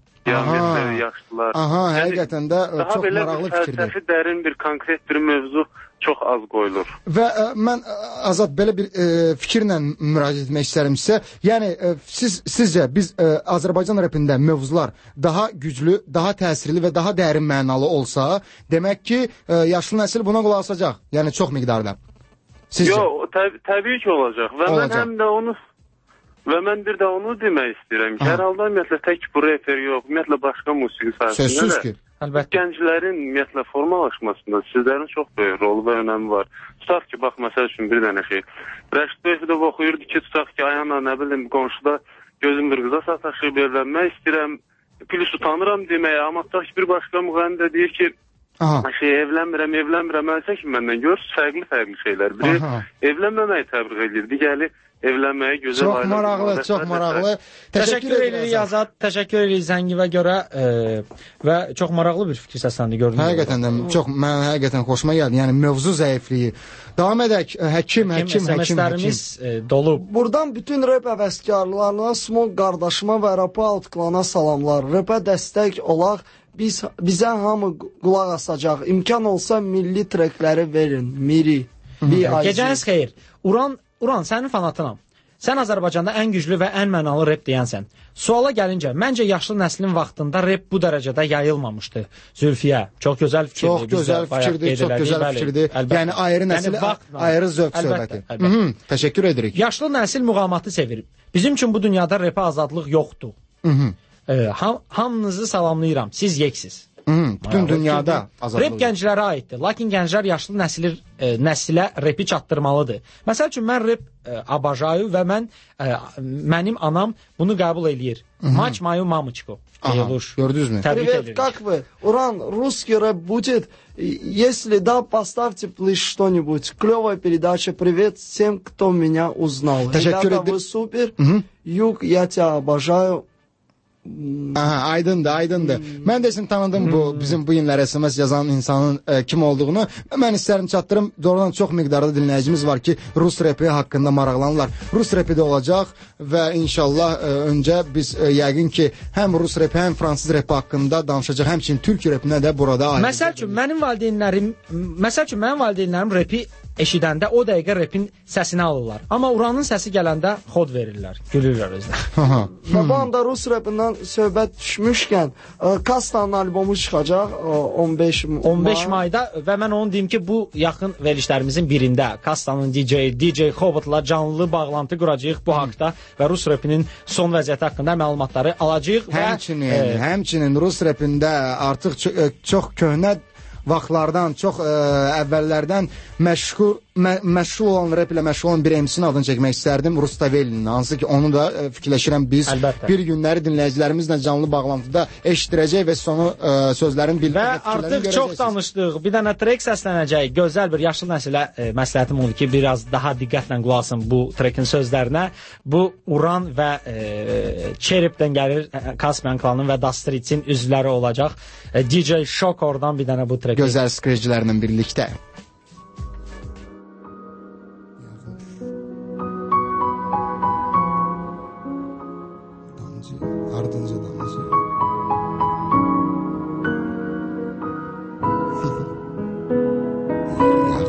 yaşlılar. Həqiqətən də çox maraqlı fikirdir. Daha belə bir dərin bir konkret bir mövzu çox az qoyulur. Və mən Azad belə bir fikirlə müraciət etmək istərəm sizə. Yəni sizcə biz Azərbaycan repində mövzular daha güclü, daha təsirli və daha dərin mənalı olsa, demək ki, yaşlı nəsil buna qulaq asacaq. Yəni çox miqdarda. Sizcə? Yox, təbii ki olacaq. Və mən həm də onu mən bir də onu demək istəyirəm ki, hər halda ümumiyyətlə tək bu reper yox, ümumiyyətlə başqa musiqi sahəsində də gənclərin ümumiyyətlə formalaşmasında sizlərin çox böyük rolu və önəmi var. Tutaq ki, bax, məsəl üçün bir dənə şey. Rəşid Beyfidov oxuyurdu ki, tutaq ki, ayağına, nə bilim, qonşuda gözüm bir qıza sataşıb, evlənmək istəyirəm, plus utanıram deməyə, amma tutaq ki, bir başqa müğənni də deyir ki, evlənmirəm, mənsə ki, məndən görürsünüz, fərqli şeylər. Biri evlənməməyi təbliğ edir, digəri evlənməyə gözəl ailə. Çox maraqlı. Təşəkkür edirik Azad, təşəkkür edirik Zəngivə görə və çox maraqlı bir fikir səsləndi gördünüz. Həqiqətən də mən həqiqətən xoşuma gəldi. Yəni mövzu zəifliyi. Davam edək. Həkim. SMS-lərimiz dolub. Buradan bütün rep həvəskarlarına, Smog qardaşıma və Rapa Altklana salamlar. Repə dəstək olaq. Bizə hamı qulaq asacaq. İmkan olsa milli trekləri verin. Miri. Gecəniz xeyir. Uran, sənin fanatınam. Sən Azərbaycanda ən güclü və ən mənalı rep deyənsən. Suala gəlincə, məncə yaşlı nəslin vaxtında rep bu dərəcədə yayılmamışdı. Zülfiyə, çox gözəl fikirdir. Çox gözəl fikirdir. Yəni ayrı nəsil, ayrı zövq söhbəti. Təşəkkür edirik. Yaşlı nəsil muğamatı sevir. Bizim üçün bu dünyada repə azadlıq yoxdur. Hamınızı salamlayıram. Siz yeksiz. Bütün dünyada azadlıq. Rep gənclərə aiddir. Lakin gənclər yaşlı nəsilə repi çatdırmalıdır. Məsəl üçün mən rep abajаю və mənim anam bunu qəbul eləyir. Maç mayu mamıçko. Gördünüzmü? Привет, как вы? Уран, русский рэп будет? Если да, поставьте плиз что-нибудь. Клевая передача. Привет всем, кто меня узнал. Ребята, вы супер. Юг, я тебя обожаю. Aydındır. Mən də tanıdım bizim bu günlər SMS yazan insanın kim olduğunu. Mən istərim çatdırım. Doğrudan çox miqdarda dinləyicimiz var ki, Rus repi haqqında maraqlanırlar. Rus repi də olacaq və inşallah öncə biz yəqin ki, həm Rus repi, həm fransız repi haqqında danışacaq. Həmçinin türk repinə də burada ayrı. Məsəl üçün mənim valideynlərim repi eşidəndə o dəqiqə repin səsini alırlar. Amma Uranın səsi gələndə xod verirlər, gülürlər özlər. Bu anda Rus repindən söhbət düşmüşkən, Kastanın albomu çıxacaq 15 mayda və mən onu deyim ki, bu yaxın verilişlərimizin birində Kastanın DJ Hobotla canlı bağlantı quracağıq bu haqda və Rus repinin son vəziyyəti haqqında məlumatları alacağıq. Həmçinin Rus repində artıq çox köhnə vaxtlardan, çox əvvəllərdən məşğul olan rep ilə məşğul olan bir MC-nin adını çəkmək istərdim, Rustavelinin. Hansı ki, onu da fikirləşirəm biz bir günləri dinləyicilərimizlə canlı bağlantıda eşitdirəcək və sonu sözlərin bildirəcək. Və artıq çox danışdıq. Bir dənə trek səslənəcək. Gözəl bir yaşlı nəsilə məsləhətim olur ki, biraz daha diqqətlə qulaq asın bu trekin sözlərinə. Bu Uran və Cheripdən gəlir, Kaspian klanının və Dastrit'in üzvləri olacaq. DJ Shock oradan bir dənə bu trek. Gözəl skrejcilərlə birlikdə.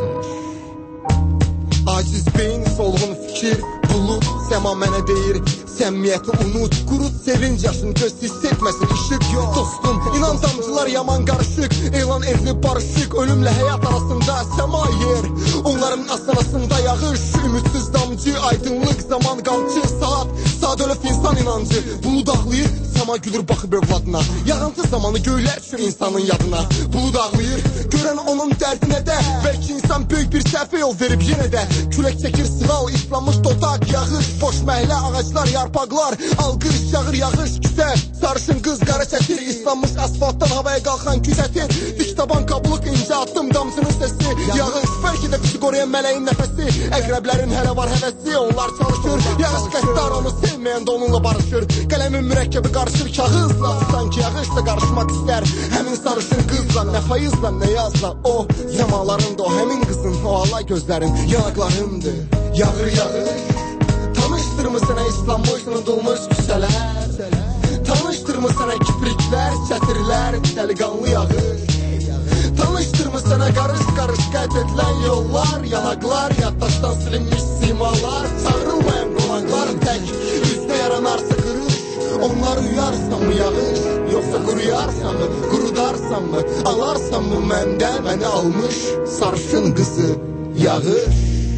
Aciz beyin solğun fikir bulub səma mənə deyir Səmimiyyəti unut, qurut sevinc yaşını, göz hiss etməsin işıq yox. Dostum, inan damcılar yaman qarışıq, elan evli barışıq, ölümlə həyat arasında səma yer. Onların astanasında yağış, ümidsiz damcı, aydınlıq, zaman qamçı, saat ölüb insan inancı. Bulud ağlayır, sama gülür baxıb övladına. Yağıntı zamanı göylər düşür insanın yadına. Bulud ağlayır, görən onun dərdinə də. Bəlkə insan böyük bir səhvə yol verib yenə də. Külək çəkir sığal, islanmış dodaq, yağış, boş məhlə, ağaclar, yarpaqlar, alqır, yağır, yağış, küsə. Sarışın qız qara çəkir, islanmış asfaltdan havaya qalxan küsətir. Dik taban qabluq, incə addım, damcının səsi. Yağış, bəlkə də bizi qoruyan mələyin nəfəsi. Əqrəblərin hələ var həvəsi, onlar çalışır. Yağış qəddar, onu sevməyən də onunla barışır. Qələmin mürəkkəbi qarışır kağızla, sanki yağış da qarışmaq istər. Həmin sarışın qızla, nə fayızla, nə yazla. O yamalarında, o həmin qızın, o alay gözlərin yanaqlarındır. Yağır, yağır. Tanışdırmı sənə islanmış, unudulmuş küsələr. Tanışdırmı sənə kipriklər, çətirlər, dəliqanlı yağır. Tanışdırmı sənə qarış-qarış qət edilən yollar, yanaqlar, yaddaşdan silinmiş simalar, çağırılmayan qonaqlar tək, üzdə yaranarsa qırış, onları uyarsan mı yağış, yoxsa quruyarsan mı, qurudarsan mı, alarsan mı məndə məni almış sarışın qızı yağış.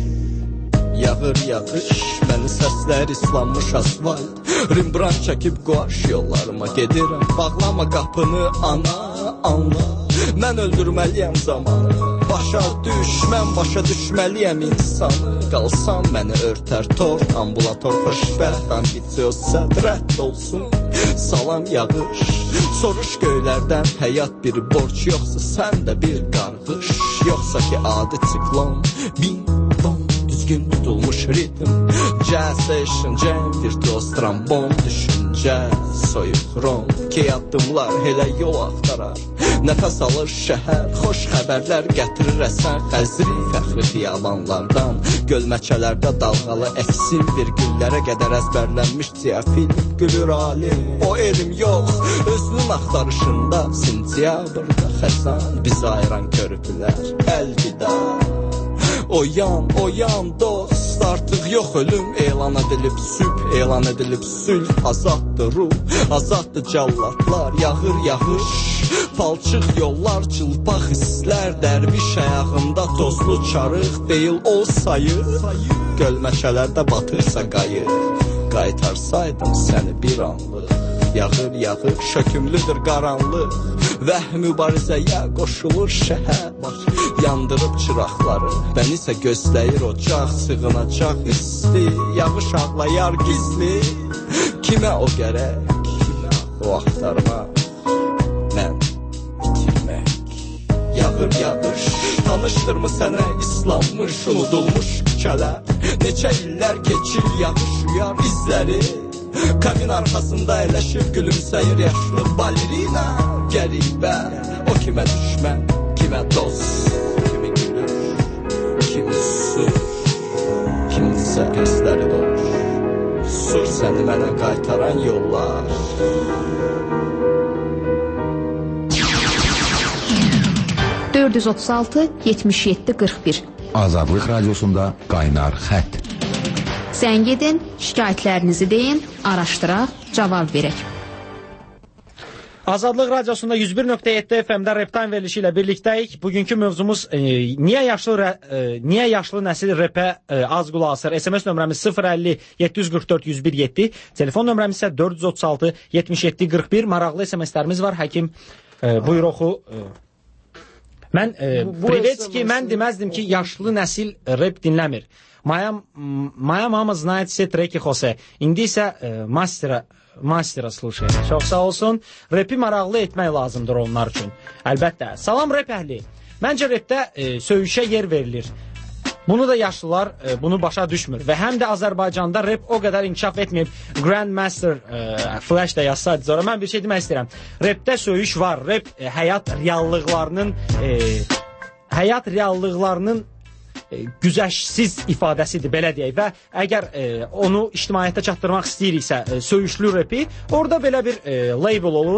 Yağır yağış, məni səslər islanmış asfalt, Rembrandt çəkib quaş yollarıma gedirəm, bağlama qapını ana, anla. Mən öldürməliyəm zamanı, başa düş, mən başa düşməliyəm insanı. Qalsam məni örtər tor, ambulator xoşbəxt, ambisiyoz sədrət olsun, salam yağış. Soruş göylərdən həyat bir borc, yoxsa sən də bir qarğış, yoxsa ki adi siklon, bin bom, düzgün tutulmuş ritm, jazz session, jam, virtuoz trombon, düşüncə, soyuq rom, ki addımlar elə yol axtarar. Nəfəs alır şəhər, xoş xəbərlər gətirir əsən xəzri fəxri xiyabanlardan. Gölməçələrdə dalğalı əksin virgüllərə qədər əzbərlənmiş ciyafil gülür alim. O elm yox, özünün axtarışında sentyabrda xəzan bizi ayıran körpülər. Əlvida. Oyan dost, artıq yox ölüm, elan edilib sübh, elan edilib sülh, azaddır ruh, azaddır callatlar, yağır yağış, palçıq yollar, çılpaq hisslər, dərviş ayağında tozlu çarıq, deyil o sayır, gölməçələrdə batırsa qayır, qaytarsaydım səni bir anlıq. Yağır yağır, şökümlüdür qaranlıq, vəh mübarizəyə qoşulur şəhər, yandırıb çıraqları, bəni isə gözləyir ocaq, sığınacaq isti, yağış ağlayar gizli, kimə o gərək, kimə o axtarmaq, mən itirmək. Yağır yağış, tanışdırmı sənə islanmış, unudulmuş küçələr, neçə illər keçir, yağış uyar izləri, kamin arxasında əyləşib gülümsəyir yaşlı balerina, qəribə, o kimə düşmən, kimə dost, kimi gülür, kimi sur, kimisə gözləri dolur, sur səni mənə qaytaran yollar. $436-77-41 Azadlıq Radiosunda Qaynar Xətt. Zəng edin, şikayətlərinizi deyin, araşdıraq, cavab verək. Azadlıq Radiosunda 101.7 FM-də Reptime verilişi ilə birlikdəyik. Bugünkü mövzumuz niyə yaşlı nəsil repə az qulaq asır? SMS nömrəmiz 050-744-101-7, telefon nömrəmiz isə 436-77-41. Maraqlı SMS-lərimiz var. Həkim, buyur oxu. Mən Privetski, mən deməzdim ki, yaşlı nəsil rep dinləmir. Моя мама знает все треки Хосе. İndi isə Mastera слушает. Çox sağ olsun. Repi maraqlı etmək lazımdır onlar üçün. Əlbəttə. Salam rep əhli. Məncə repdə söyüşə yer verilir. Bunu da yaşlılar bunu başa düşmür. Və həm də Azərbaycanda rep o qədər inkişaf etməyib. Grandmaster Flash da yazsaydı sonra mən bir şey demək istəyirəm. Repdə söyüş var. Rep həyat reallıqlarının güzəşsiz ifadəsidir, belə deyək. Və əgər onu ictimaiyyətə çatdırmaq istəyiriksə söyüşlü repi, orada belə bir label olur.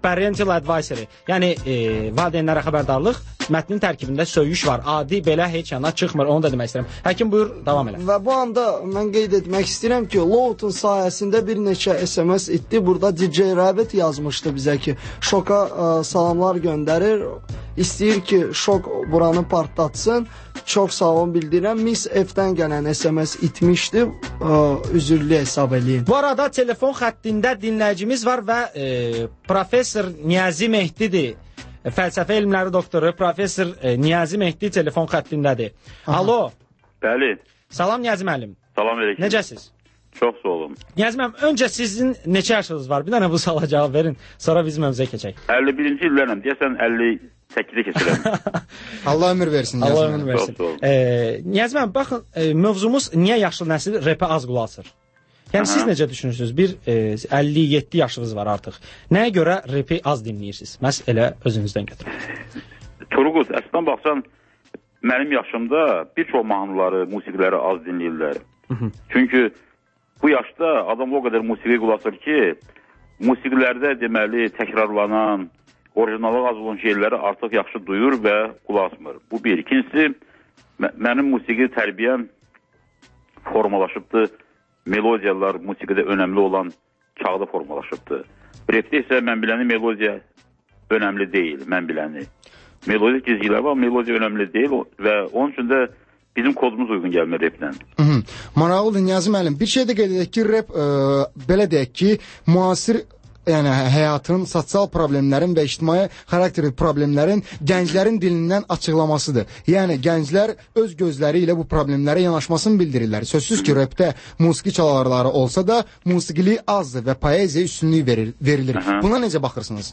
parental advisory, yəni valideynlərə xəbərdarlıq mətnin tərkibində söyüş var. Adi belə heç yana çıxmır, onu da demək istəyirəm. Həkim buyur, davam elə. Və bu anda mən qeyd etmək istəyirəm ki, Lowton sayəsində bir neçə SMS itdi. Burada DJ Rabbit yazmışdı bizə ki, şoka salamlar göndərir. İstəyir ki, şok buranı partlatsın. Çox sağ olun bildirirəm. Miss F-dən gələn SMS itmişdi. Üzürlü hesab edin. Bu arada telefon xəttində dinləyicimiz var və Professor Niyazi Mehdidir. Fəlsəfə elmləri doktoru Professor Niyazi Mehdi telefon xəttindədir. Alo. Bəli. Salam Niyazi müəllim. Salam aleyküm. Necəsiz? Çox sağ olun. Niyazi müəllim, öncə sizin neçə yaşınız var? Bir dənə bu suala cavab verin. Sonra biz mövzuya keçək. 51-ci illərəm. Deyəsən 58-də keçirəm. Allah ömür versin. Allah ömür versin. Niyazi müəllim, baxın, mövzumuz niyə yaşlı nəsil repə az qulaq asır? Yəni siz necə düşünürsünüz? Bir 57 yaşınız var artıq. Nəyə görə repi az dinləyirsiniz? Məhz elə özünüzdən götürün. Turgut, əslən baxsan, mənim yaşımda bir çox mahnıları, musiqiləri az dinləyirlər. Çünki bu yaşda adam o qədər musiqiyə qulaq asır ki, musiqilərdə deməli təkrarlanan, orijinallığı az olan şeyləri artıq yaxşı duyur və qulaq asmır. Bu bir. İkincisi, mənim musiqi tərbiyəm formalaşıbdır. Melodiyalar musiqidə önəmli olan kağıda formalaşıbdır. Repdə isə mən biləni melodiya önəmli deyil, mən biləni. Melodiya cizgilər var, melodiya önəmli deyil və onun üçün də bizim kodumuz uyğun gəlmir replə. Maraqlıdır Niyazi müəllim. Bir şey də qeyd edək ki, rep belə deyək ki, müasir yəni həyatın, sosial problemlərin və ictimai xarakterli problemlərin gənclərin dilindən açıqlamasıdır. Yəni gənclər öz gözləri ilə bu problemlərə yanaşmasını bildirirlər. Sözsüz ki, repdə musiqi çalarları olsa da musiqili azdır və poeziya üstünlüyü verilir. Buna necə baxırsınız?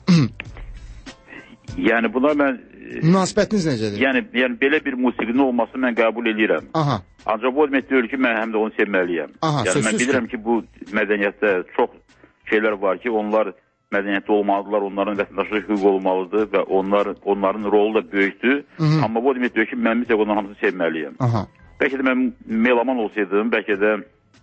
Yəni buna mən münasibətiniz necədir? Yəni belə bir musiqinin olmasını mən qəbul edirəm. Ancaq bu demək deyil ki, mən həm də onu sevməliyəm. Yəni mən bilirəm ki, bu mədəniyyətdə çox şeylər var ki, onlar mədəniyyətdə olmalıdırlar, onların vətəndaşlıq hüququ olmalıdır və onların rolu da böyükdür. Amma bu demək deyir ki, mən mütləq onların hamısını sevməliyəm. Bəlkə də mən melaman olsaydım, bəlkə də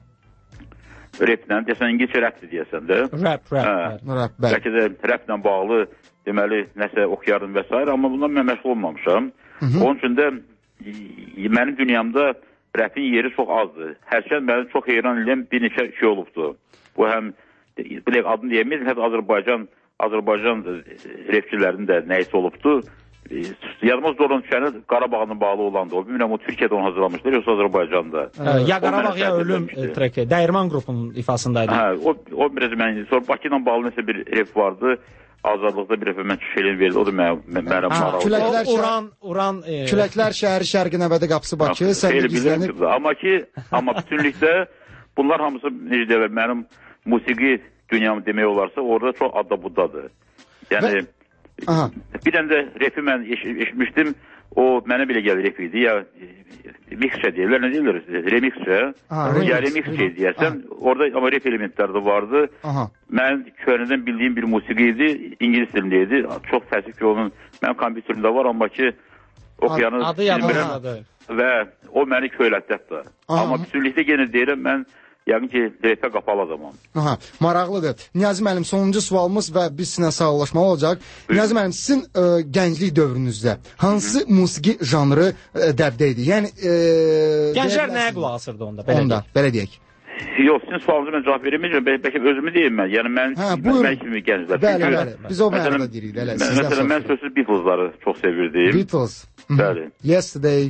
replə, deyəsən İngilizcə rəpdir deyəsən də. Rəp. Bəlkə də rəplə bağlı deməli nəsə oxuyardım və s. Amma bundan mən məşğul olmamışam. Onun üçün də mənim dünyamda rəpin yeri çox azdır. Hərçənd məni çox heyran edən bir neçə şey olubdur. Bu həm adını deyəməyiz, hətta Azərbaycan repçilərinin də nəyisi olubdur. Yadıma zorun düşəni Qarabağla bağlı olandı. O bilmirəm, o Türkiyədə onu hazırlamışlar, yoxsa Azərbaycanda. Ya Qarabağ ya ölüm treki. Dəyirman qrupunun ifasındaydı. O biraz mən, sonra Bakı ilə bağlı nəsə bir rep vardı. Azadlıqda bir dəfə mən şerin verildi. O da mənə maraqlı. Küləklər şəhəri şərqi nəvədə qapısı Bakı. Amma bütünlükdə bunlar hamısı necə deyirlər, mənim musiqi dünyamı demək olarsa, orada çox adda-buddadır. Yəni, bir dənə də repi mən eşitmişdim, o mənə belə gəlir rep idi, ya mixçə deyirlər, nə deyirlər, remixçə, ya remixçə deyərsən, orada amma rep elementləri də vardı. Mən köhnədən bildiyim bir musiqi idi, İngilis dilində idi, çox təəssüf ki, onun mənim kompüterimdə var, amma ki, oxuyanı bilmirəm və o məni köylətdədir. Amma bütünlükdə yenə deyirəm, mən yəqin ki, repə qapalı adamam. Maraqlıdır. Niyazi müəllim, sonuncu sualımız və biz sizinlə sağollaşmalı olacaq. Niyazi müəllim, sizin gənclik dövrünüzdə hansı musiqi janrı dəbdə idi? Yəni, gənclər nəyə qulaq asırdı onda? Belə deyək. Yox, sizin sualınızı mən cavab vereməyəcəm. Bəlkə özümü deyim mən. Yəni, mən kimi gənclər. Bəli, biz o mənada deyirik. Məsələn, mən sözsüz Beatles'ları çox sevirdim. Beatles. Bəli. Yesterday.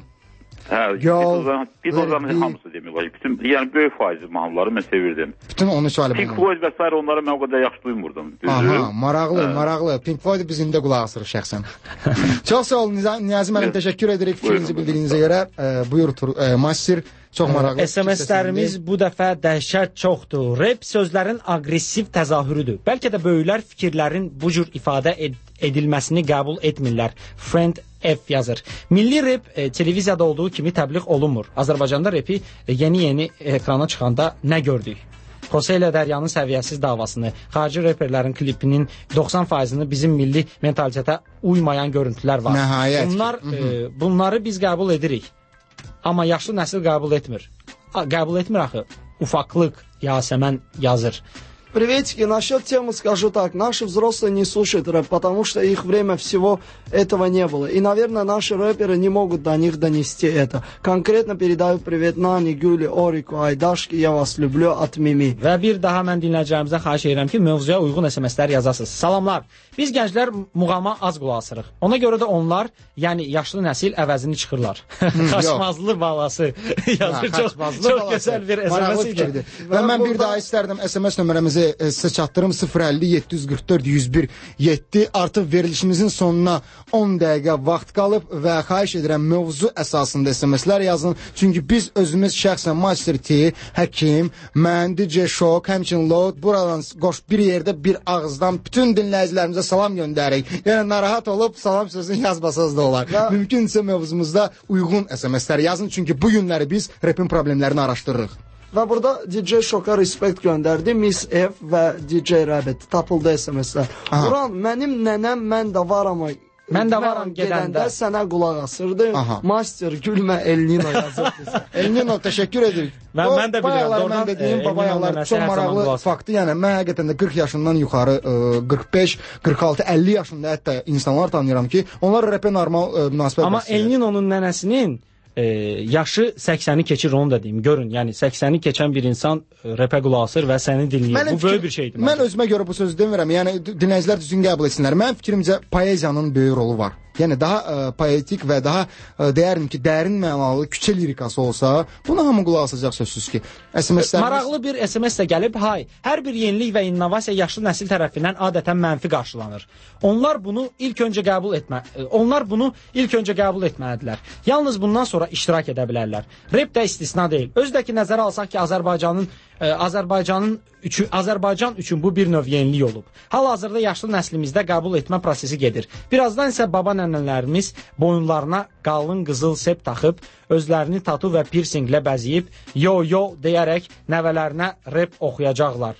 Beatles'ların hamısı demək. Yəni, böyük faizi mahnıları mən sevirdim. Bütün 13 albümü. Pink Floyd və s. onları mən o qədər yaxşı duymurdum. Maraqlı. Pink Floyd biz indi qulaq asırıq şəxsən. Çox sağ olun, Niyazi müəllim, təşəkkür edirik fikrinizi bildiğinizə görə. Buyur, Master. Çox maraqlı. SMS-lərimiz bu dəfə dəhşət çoxdur. Rep sözlərin aqressiv təzahürüdür. Bəlkə də böyüklər fikirlərin bu cür ifadə edilməsini qəbul etmirlər. Friend F yazır. Milli rep televiziyada olduğu kimi təbliğ olunmur. Azərbaycanda repi yeni ekrana çıxanda nə gördük? Xose ilə Dəryanın səviyyəsiz davasını, xarici reperlərin klipinin 90%-ını bizim milli mentalitetə uymayan görüntülər var. Nəhayət. Bunları biz qəbul edirik. Amma yaşlı nəsil qəbul etmir. Qəbul etmir axı. Ufaqlıq Yasəmən yazır. приветики. Насчет темы скажу так. Наши взрослые не слушают рэп, потому что их время всего этого не было. И, наверное, наши рэперы не могут до них донести это. Конкретно передаю привет Нане, Гюле, Орику, Айдашки. Я вас люблю от Mimi. Və bir daha mən dinləyicilərimizə xahiş edirəm ki, mövzuya uyğun SMS-lər yazasınız. Salamlar. Biz gənclər muğama az qulaq asırıq. Ona görə də onlar, yəni yaşlı nəsil əvəzini çıxırlar. Xaçmazlı balası yazır. Çox gözəl bir SMS idi. Və mən bir daha istərdim SMS nömrəmizi sizə çatdırım 050 744 101 7. Artıq verilişimizin sonuna 10 dəqiqə vaxt qalıb və xahiş edirəm mövzu əsasında SMS-lər yazın. Çünki biz özümüz şəxsən Master T, Həkim, mən, DJ Shock, həmçinin Load buradan qoş bir yerdə bir ağızdan bütün dinləyicilərimizə salam göndərik. Yəni narahat olub salam sözünü yazmasanız da olar. Mümkünsə mövzumuzda uyğun SMS-lər yazın. Çünki bu günləri biz rapin problemlərini araşdırırıq. Və burada DJ Shock'a respekt göndərdi. Miss F və DJ Rabbit tapıldı SMS-lər. Uran, mənim nənəm mən də varam gedəndə sənə qulaq asırdı. Master gülmə El Nino yazır bizə. El Nino təşəkkür edirik. Mən də bilirəm. Mən dediyim babayalar çox maraqlı faktı. Yəni mən həqiqətən də 40 yaşından yuxarı 45, 46, 50 yaşında hətta insanlar tanıyıram ki, onlar rapə normal münasibət Amma El Nino'nun nənəsinin yaşı 80'i keçir onu da deyim. Görün, yəni 80'i keçən bir insan rapə qulaq asır və səni dinləyir. Bu böyük bir şeydir. Mən özümə görə bu sözü demirəm. Yəni dinləyicilər düzgün qəbul etsinlər. Mənim fikrimcə poeziyanın böyük rolu var. Yəni daha poetik və daha deyərim ki, dərin mənalı küçə lirikası olsa, buna hamı qulaq asacaq sözsüz ki. Maraqlı bir SMS də gəlib. Hər bir yenilik və innovasiya yaşlı nəsil tərəfindən adətən mənfi qarşılanır. Onlar bunu ilk öncə qəbul etməlidirlər. Yalnız bundan sonra iştirak edə bilərlər. Rap də istisna deyil. Özdəki nəzərə alsaq ki, Azərbaycan üçün bu bir növ yenilik olub. Hal-hazırda yaşlı nəslimizdə qəbul etmə prosesi gedir. Birazdan isə baba nənələrimiz boyunlarına qalın qızıl sep taxıb, özlərini tatu və pirsinglə bəziyib, yo deyərək nəvələrinə rap oxuyacaqlar.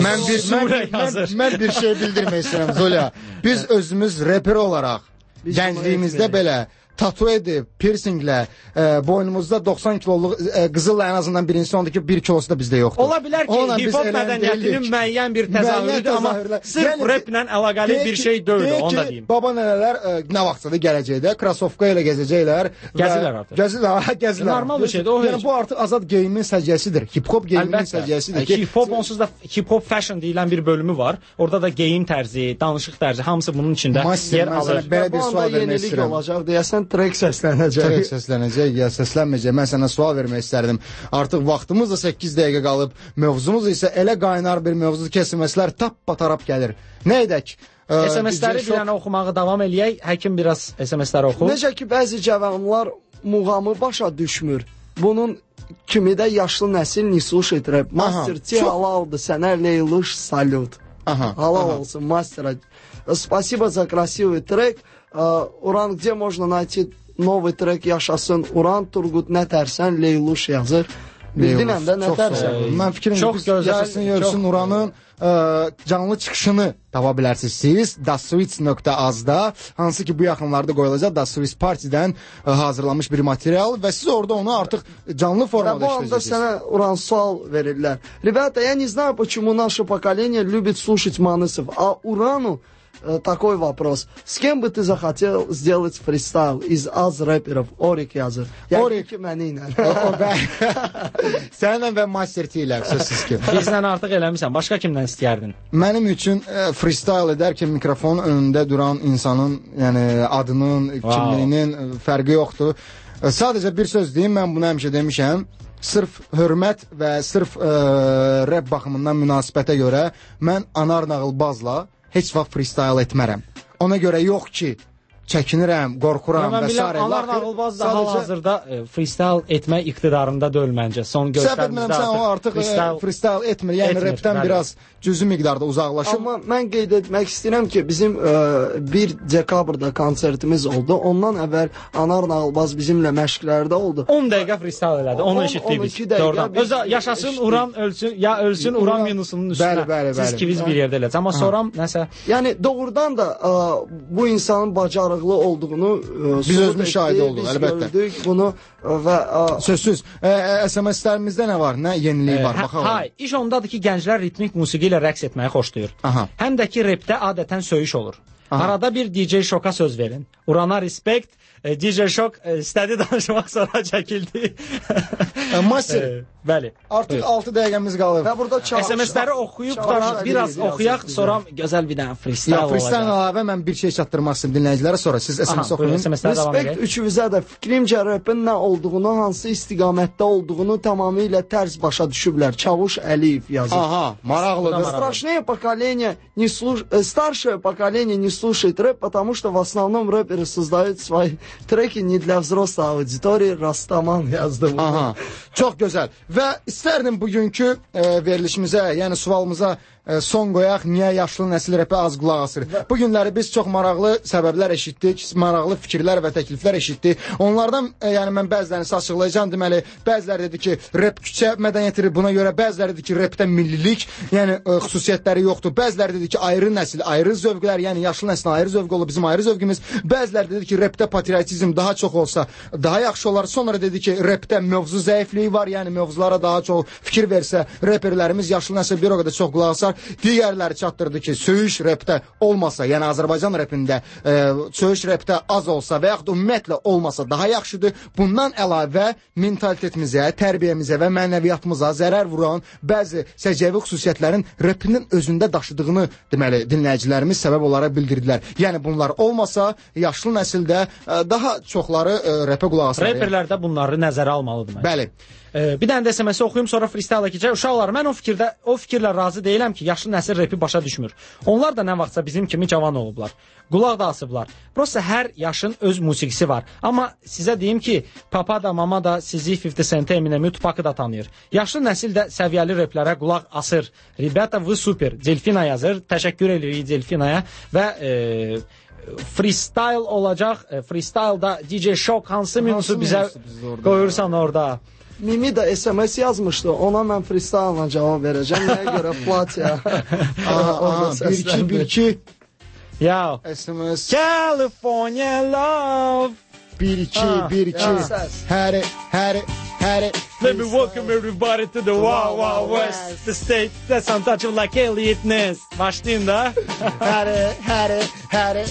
Mən bir şey bildirmək istəyirəm Zolya. Biz özümüz rapper olaraq gəncliyimizdə belə tatu edib, pirsinglə, boynumuzda 90 kiloluq qızılla ən azından birincisi ondur ki, 1 kilosu da bizdə yoxdur. Ola bilər ki, hip-hop mədəniyyətinin müəyyən bir təzahürüdür, amma sırf raplə əlaqəli bir şey deyil, onu da deyim. Baba nənələr nə vaxtsadır gələcəkdə, krasovka ilə gəzəcəklər. Gəzirlər artıq. Gəzirlər. Normal bir şeydir. Yəni bu artıq azad geyimin səciyyəsidir. Hip-hop geyimin səciyyəsidir. Hip-hop onsuz da hip-hop fashion deyilən bir bölümü var. Orada da geyim tərzi, danışıq tərzi, hamısı bunun içində yer alır. Belə bir sual vermək istəyirəm. Trek səslənəcək, ya səslənməyəcək. Mən sənə sual vermək istərdim. Artıq vaxtımız da 8 dəqiqə qalıb. Mövzumuz isə elə qaynar bir mövzudur ki, SMS-lər tap-patarap gəlir. Nə edək? SMS-ləri bir dənə oxumağı davam eləyək. Həkim biraz SMS-ləri oxu. Necə ki, bəzi cavanlar muğamı başa düşmür. Bunun kimi də yaşlı nəsil не слушает рэп. Master T halaldı sənə Leyluş salut. Halal olsun Master. Спасибо за красивый трек. Uran, где можно найти новый трек Yaşasın Uran, Turgut Nətərsən, Leyluş yazır. Bildinəm də Nətərsən. Mən fikrim Yaşasın Yaşasın Uranın canlı çıxışını tapa bilərsiniz siz daswitz.az-da, hansı ki bu yaxınlarda qoyulacaq Daswitz Partidən hazırlanmış bir material və siz orada onu artıq canlı formada işləyəcəksiniz. Bu anda sənə Uran sual verirlər. Rебята, я не знаю, почему наше поколение любит слушать Манысов, а Урану такой вопрос. С кем бы ты захотел сделать фристайл из аз-рэперов? Орик yazır. Orик məni ilə. Səninlə və Master T ilə sözsüz ki. Bizlə artıq eləmişsən. Başqa kimdən istəyərdin? Mənim üçün freestyle edərkən mikrofonun önündə duran insanın, yəni adının, kimliyinin fərqi yoxdur. Sadəcə bir söz deyim, mən bunu həmişə demişəm. Sırf hörmət və sırf rap baxımından münasibətə görə mən Anar Nağılbazla heç vaxt freestyle etmərəm. Ona görə yox ki, çəkinirəm, qorxuram və s. Anar Nağılbaz da hal-hazırda freestyle etmək iqtidarında deyil məncə. Son göstərimizdə artıq freestyle etmir. Yəni rapdən biraz cüzi miqdarda uzaqlaşıb. Amma mən qeyd etmək istəyirəm ki, bizim 1 dekabrda konsertimiz oldu. Ondan əvvəl Anar Nağılbaz bizimlə məşqlərdə oldu. 10 dəqiqə freestyle elədi. Onu eşitdik biz. Yaşasın Uran, ölsün Uran minusunun üstünə. Siz ikiniz bir yerdə eləcək. Amma sonra nəsə... Yəni doğrudan da bu insanın bacarığı maraqlı olduğunu biz öz müşahidə olduq, əlbəttə. Biz gördük bunu və sözsüz SMS-lərimizdə nə var, nə yenilik var, baxaq. Hay, iş ondadır ki, gənclər ritmik musiqi ilə rəqs etməyi xoşlayır. Həm də ki, repdə adətən söyüş olur. Arada bir DJ Şoka söz verin. Urana respekt. DJ Şok istədi danışmaq, sonra çəkildi. Master, bəli. Artıq 6 dəqiqəmiz qalır. Və burada SMS-ləri oxuyub biraz oxuyaq, sonra gözəl bir dənə freestyle olacaq. Freestyle əlavə mən bir şey çatdırmaq istəyirəm dinləyicilərə, sonra siz SMS oxuyun. Respekt üçümüzə də fikrimcə rapin nə olduğunu, hansı istiqamətdə olduğunu tamamilə tərz başa düşüblər. Çavuş Əliyev yazır. Aha, maraqlıdır. Старшее поколение не слушает рэп, потому что в основном рэперы создают свои треки не для взрослой аудитории. Rastaman yazdı bunu. Aha, çox gözəl. Və istərdim bugünkü verilişimizə, yəni sualımıza son qoyaq, niyə yaşlı nəsil rəpə az qulaq asır? Bu günləri biz çox maraqlı səbəblər eşitdik, maraqlı fikirlər və təkliflər eşitdik. Onlardan, yəni mən bəzilərini açıqlayacağam, deməli, bəziləri dedi ki, rəp küçə mədəniyyətidir, buna görə bəziləri dedi ki, rəpdə millilik, yəni xüsusiyyətləri yoxdur. Bəziləri dedi ki, ayrı nəsil, ayrı zövqlər, yəni yaşlı nəslin ayrı zövq olur, bizim ayrı zövqümüz. Bəziləri dedi ki, rəpdə patriotizm daha çox olsa, daha yaxşı olar. Sonra dedi ki, rəpdə mövzu zəifliyi var, yəni mövzulara daha çox fikir versə, rəperlərimiz yaşlı nəsil bir o qədər çox qulaq asar. Digərləri çatdırdı ki, söyüş rəpdə olmasa, yəni Azərbaycan rəpində söyüş rəpdə az olsa və yaxud ümumiyyətlə olmasa daha yaxşıdır. Bundan əlavə mentalitetimizə, tərbiyəmizə və mənəviyyatımıza zərər vuran bəzi səciyyəvi xüsusiyyətlərin rəpinin özündə daşıdığını deməli dinləyicilərimiz səbəb olaraq bildirdilər. Yəni bunlar olmasa yaşlı nəsildə daha çoxları rəpə qulaq asar. Rəperlər də bunları nəzərə almalıdır. Bəli. Bir dənə də SMS-i oxuyum, sonra freestyle keçək. Uşaqlar, mən o fikirlə razı deyiləm ki, yaşlı nəsil repi başa düşmür. Onlar da nə vaxtsa bizim kimi cavan olublar. Qulaq da asıblar. Prosta hər yaşın öz musiqisi var. Amma sizə deyim ki, Papa da, Mama da sizi 50 Cent, Eminem'i, Tupac'ı da tanıyır. Yaşlı nəsil də səviyyəli replərə qulaq asır. Ribята, вы super. Delfina yazır. Təşəkkür edirik Delfinaya və freestyle olacaq. Freestyle'da DJ Şok hansı minusu bizə qoyursan orada? Mimi də SMS yazmışdı. Ona mən freestyle-la cavab verəcəm. Nəyə görə Platya? 1-2 Ya. SMS. California love. 1-2 Harry. Let me welcome everybody to the Wild Wild West. The state that's untouchable like Elliot Ness. Başlayayım da. Harry.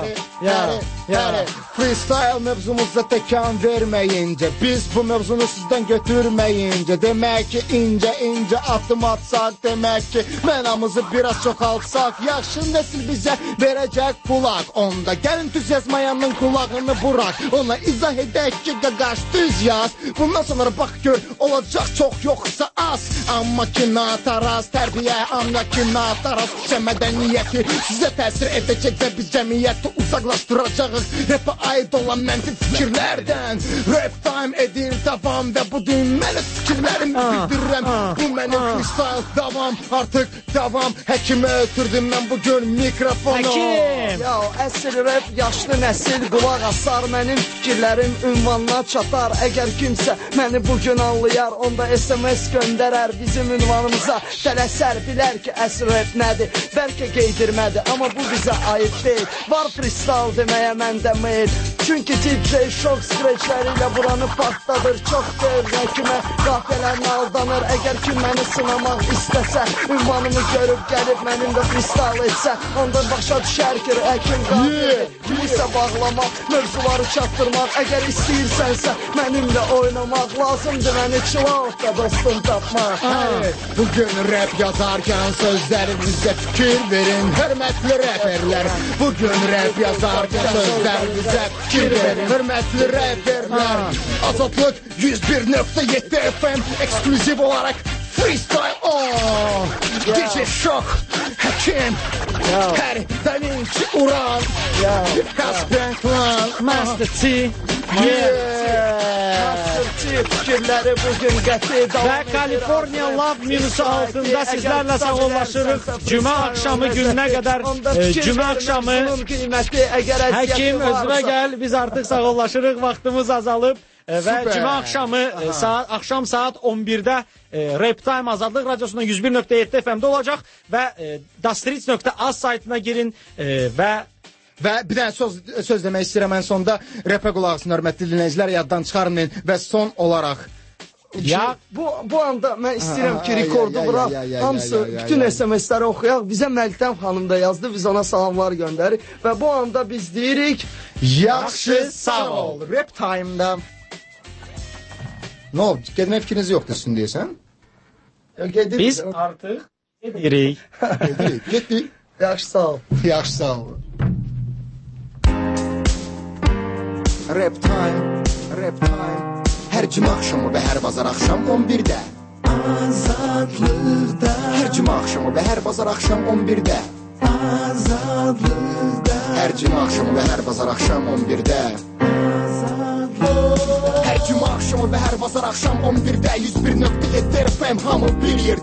Freestyle mevzumuzda təkan verməyincə, biz bu mevzunu sizdən götürməyincə, demək ki, incə atım atsaq, demək ki, mənamızı biraz çoxaltsaq, yaxşı nəsil bizə verəcək qulaq. Onda gəlin düz yazmayanın qulağını buraq, ona izah edək ki, qaqaş düz yaz. Bundan sonra bax gör, olacaq çox yoxsa az. Amma ki, nataraz tərbiyə, amma ki, nataraz küçə mədəniyyəti sizə təsir edəcək və biz cəmiyyəti uzaqlaşdıracağıq. Rap'a aid olan mənfi fikirlərdən. Rap time edir davam və bu gün mən fikirlərimi bildirirəm. Bu mənim freestyle davam, artıq davam. Həkimə ötürdüm mən bugün mikrofonu. Həkim! Ya əsl rap yaşlı nəsil qulaq asar, mənim fikirlərim ünvanına çatar. Əgər kimsə məni bugün anlayar, onda SMS göndərər bizim ünvanımıza. Tələsər, bilər ki, əsl rap nədir? Bəlkə qeydirmədi, amma bu bizə aid deyil. Var freestyle deməyə məndə meyil. Çünki DJ Şok skreçləri ilə buranı partladır. Çox deyil həkimə, qafiyələrini aldanır. Əgər ki məni sınamaq istəsə, ünvanımı görüb gəlib mənimlə freestyle etsə, onda başa düşər ki, həkim qafiyədir. Kimisə bağlamaq, mövzuları çatdırmaq. Əgər istəyirsənsə, mənimlə oynamaq lazımdır. Məni çilavda dostum tapmaq. Bugün rap yazarkən sözlərinizə fikir verin, hörmətli rəperlər. Bugün rap yazarkən sözlərinizə fikir verin, hörmətli rəperlər. Azadlıq 101.7 FM ekskluziv olaraq freestyle. DJ Şok, Həkim, Harry, Davinci, Uran, Kasper Klan, Master T. Fikirləri bugün qəti və California Love minusu altında sizlərlə sağollaşırıq. Cümə axşamı gününə qədər cümə axşamı Həkim özünə gəl, biz artıq sağollaşırıq, vaxtımız azalıb və cümə axşamı axşam saat 11-də Rap Time Azadlıq Radiosunun 101.7 FM-də olacaq və dastric.az saytına girin və Və bir dənə söz demək istəyirəm ən sonda. Rəpə qulaq asın, hörmətli dinləyicilər, yaddan çıxarmayın. Və son olaraq bu anda mən istəyirəm ki, rekordu vuraq. Hamısı, bütün SMS-ləri oxuyaq. Bizə Məlikdən xanım da yazdı, biz ona salamlar göndərik. Və bu anda biz deyirik, yaxşı, sağ ol. Rap Time-da. Nə oldu? Gedmək fikriniz yoxdur sizin deyəsən? Biz artıq gedirik. Getdik. Yaxşı, sağ ol. Yaxşı, sağ ol. Rap Time, Rap Time. Hər cümə axşamı və hər bazar axşam 11-də. Azadlıqda. Hər cümə axşamı və hər bazar axşam 11-də. Azadlıqda. Hər cümə axşamı və hər bazar axşam 11-də. Azadlıqda. Hər cümə axşamı və hər bazar axşam 11-də 101.7 FM hamı bir yerdə.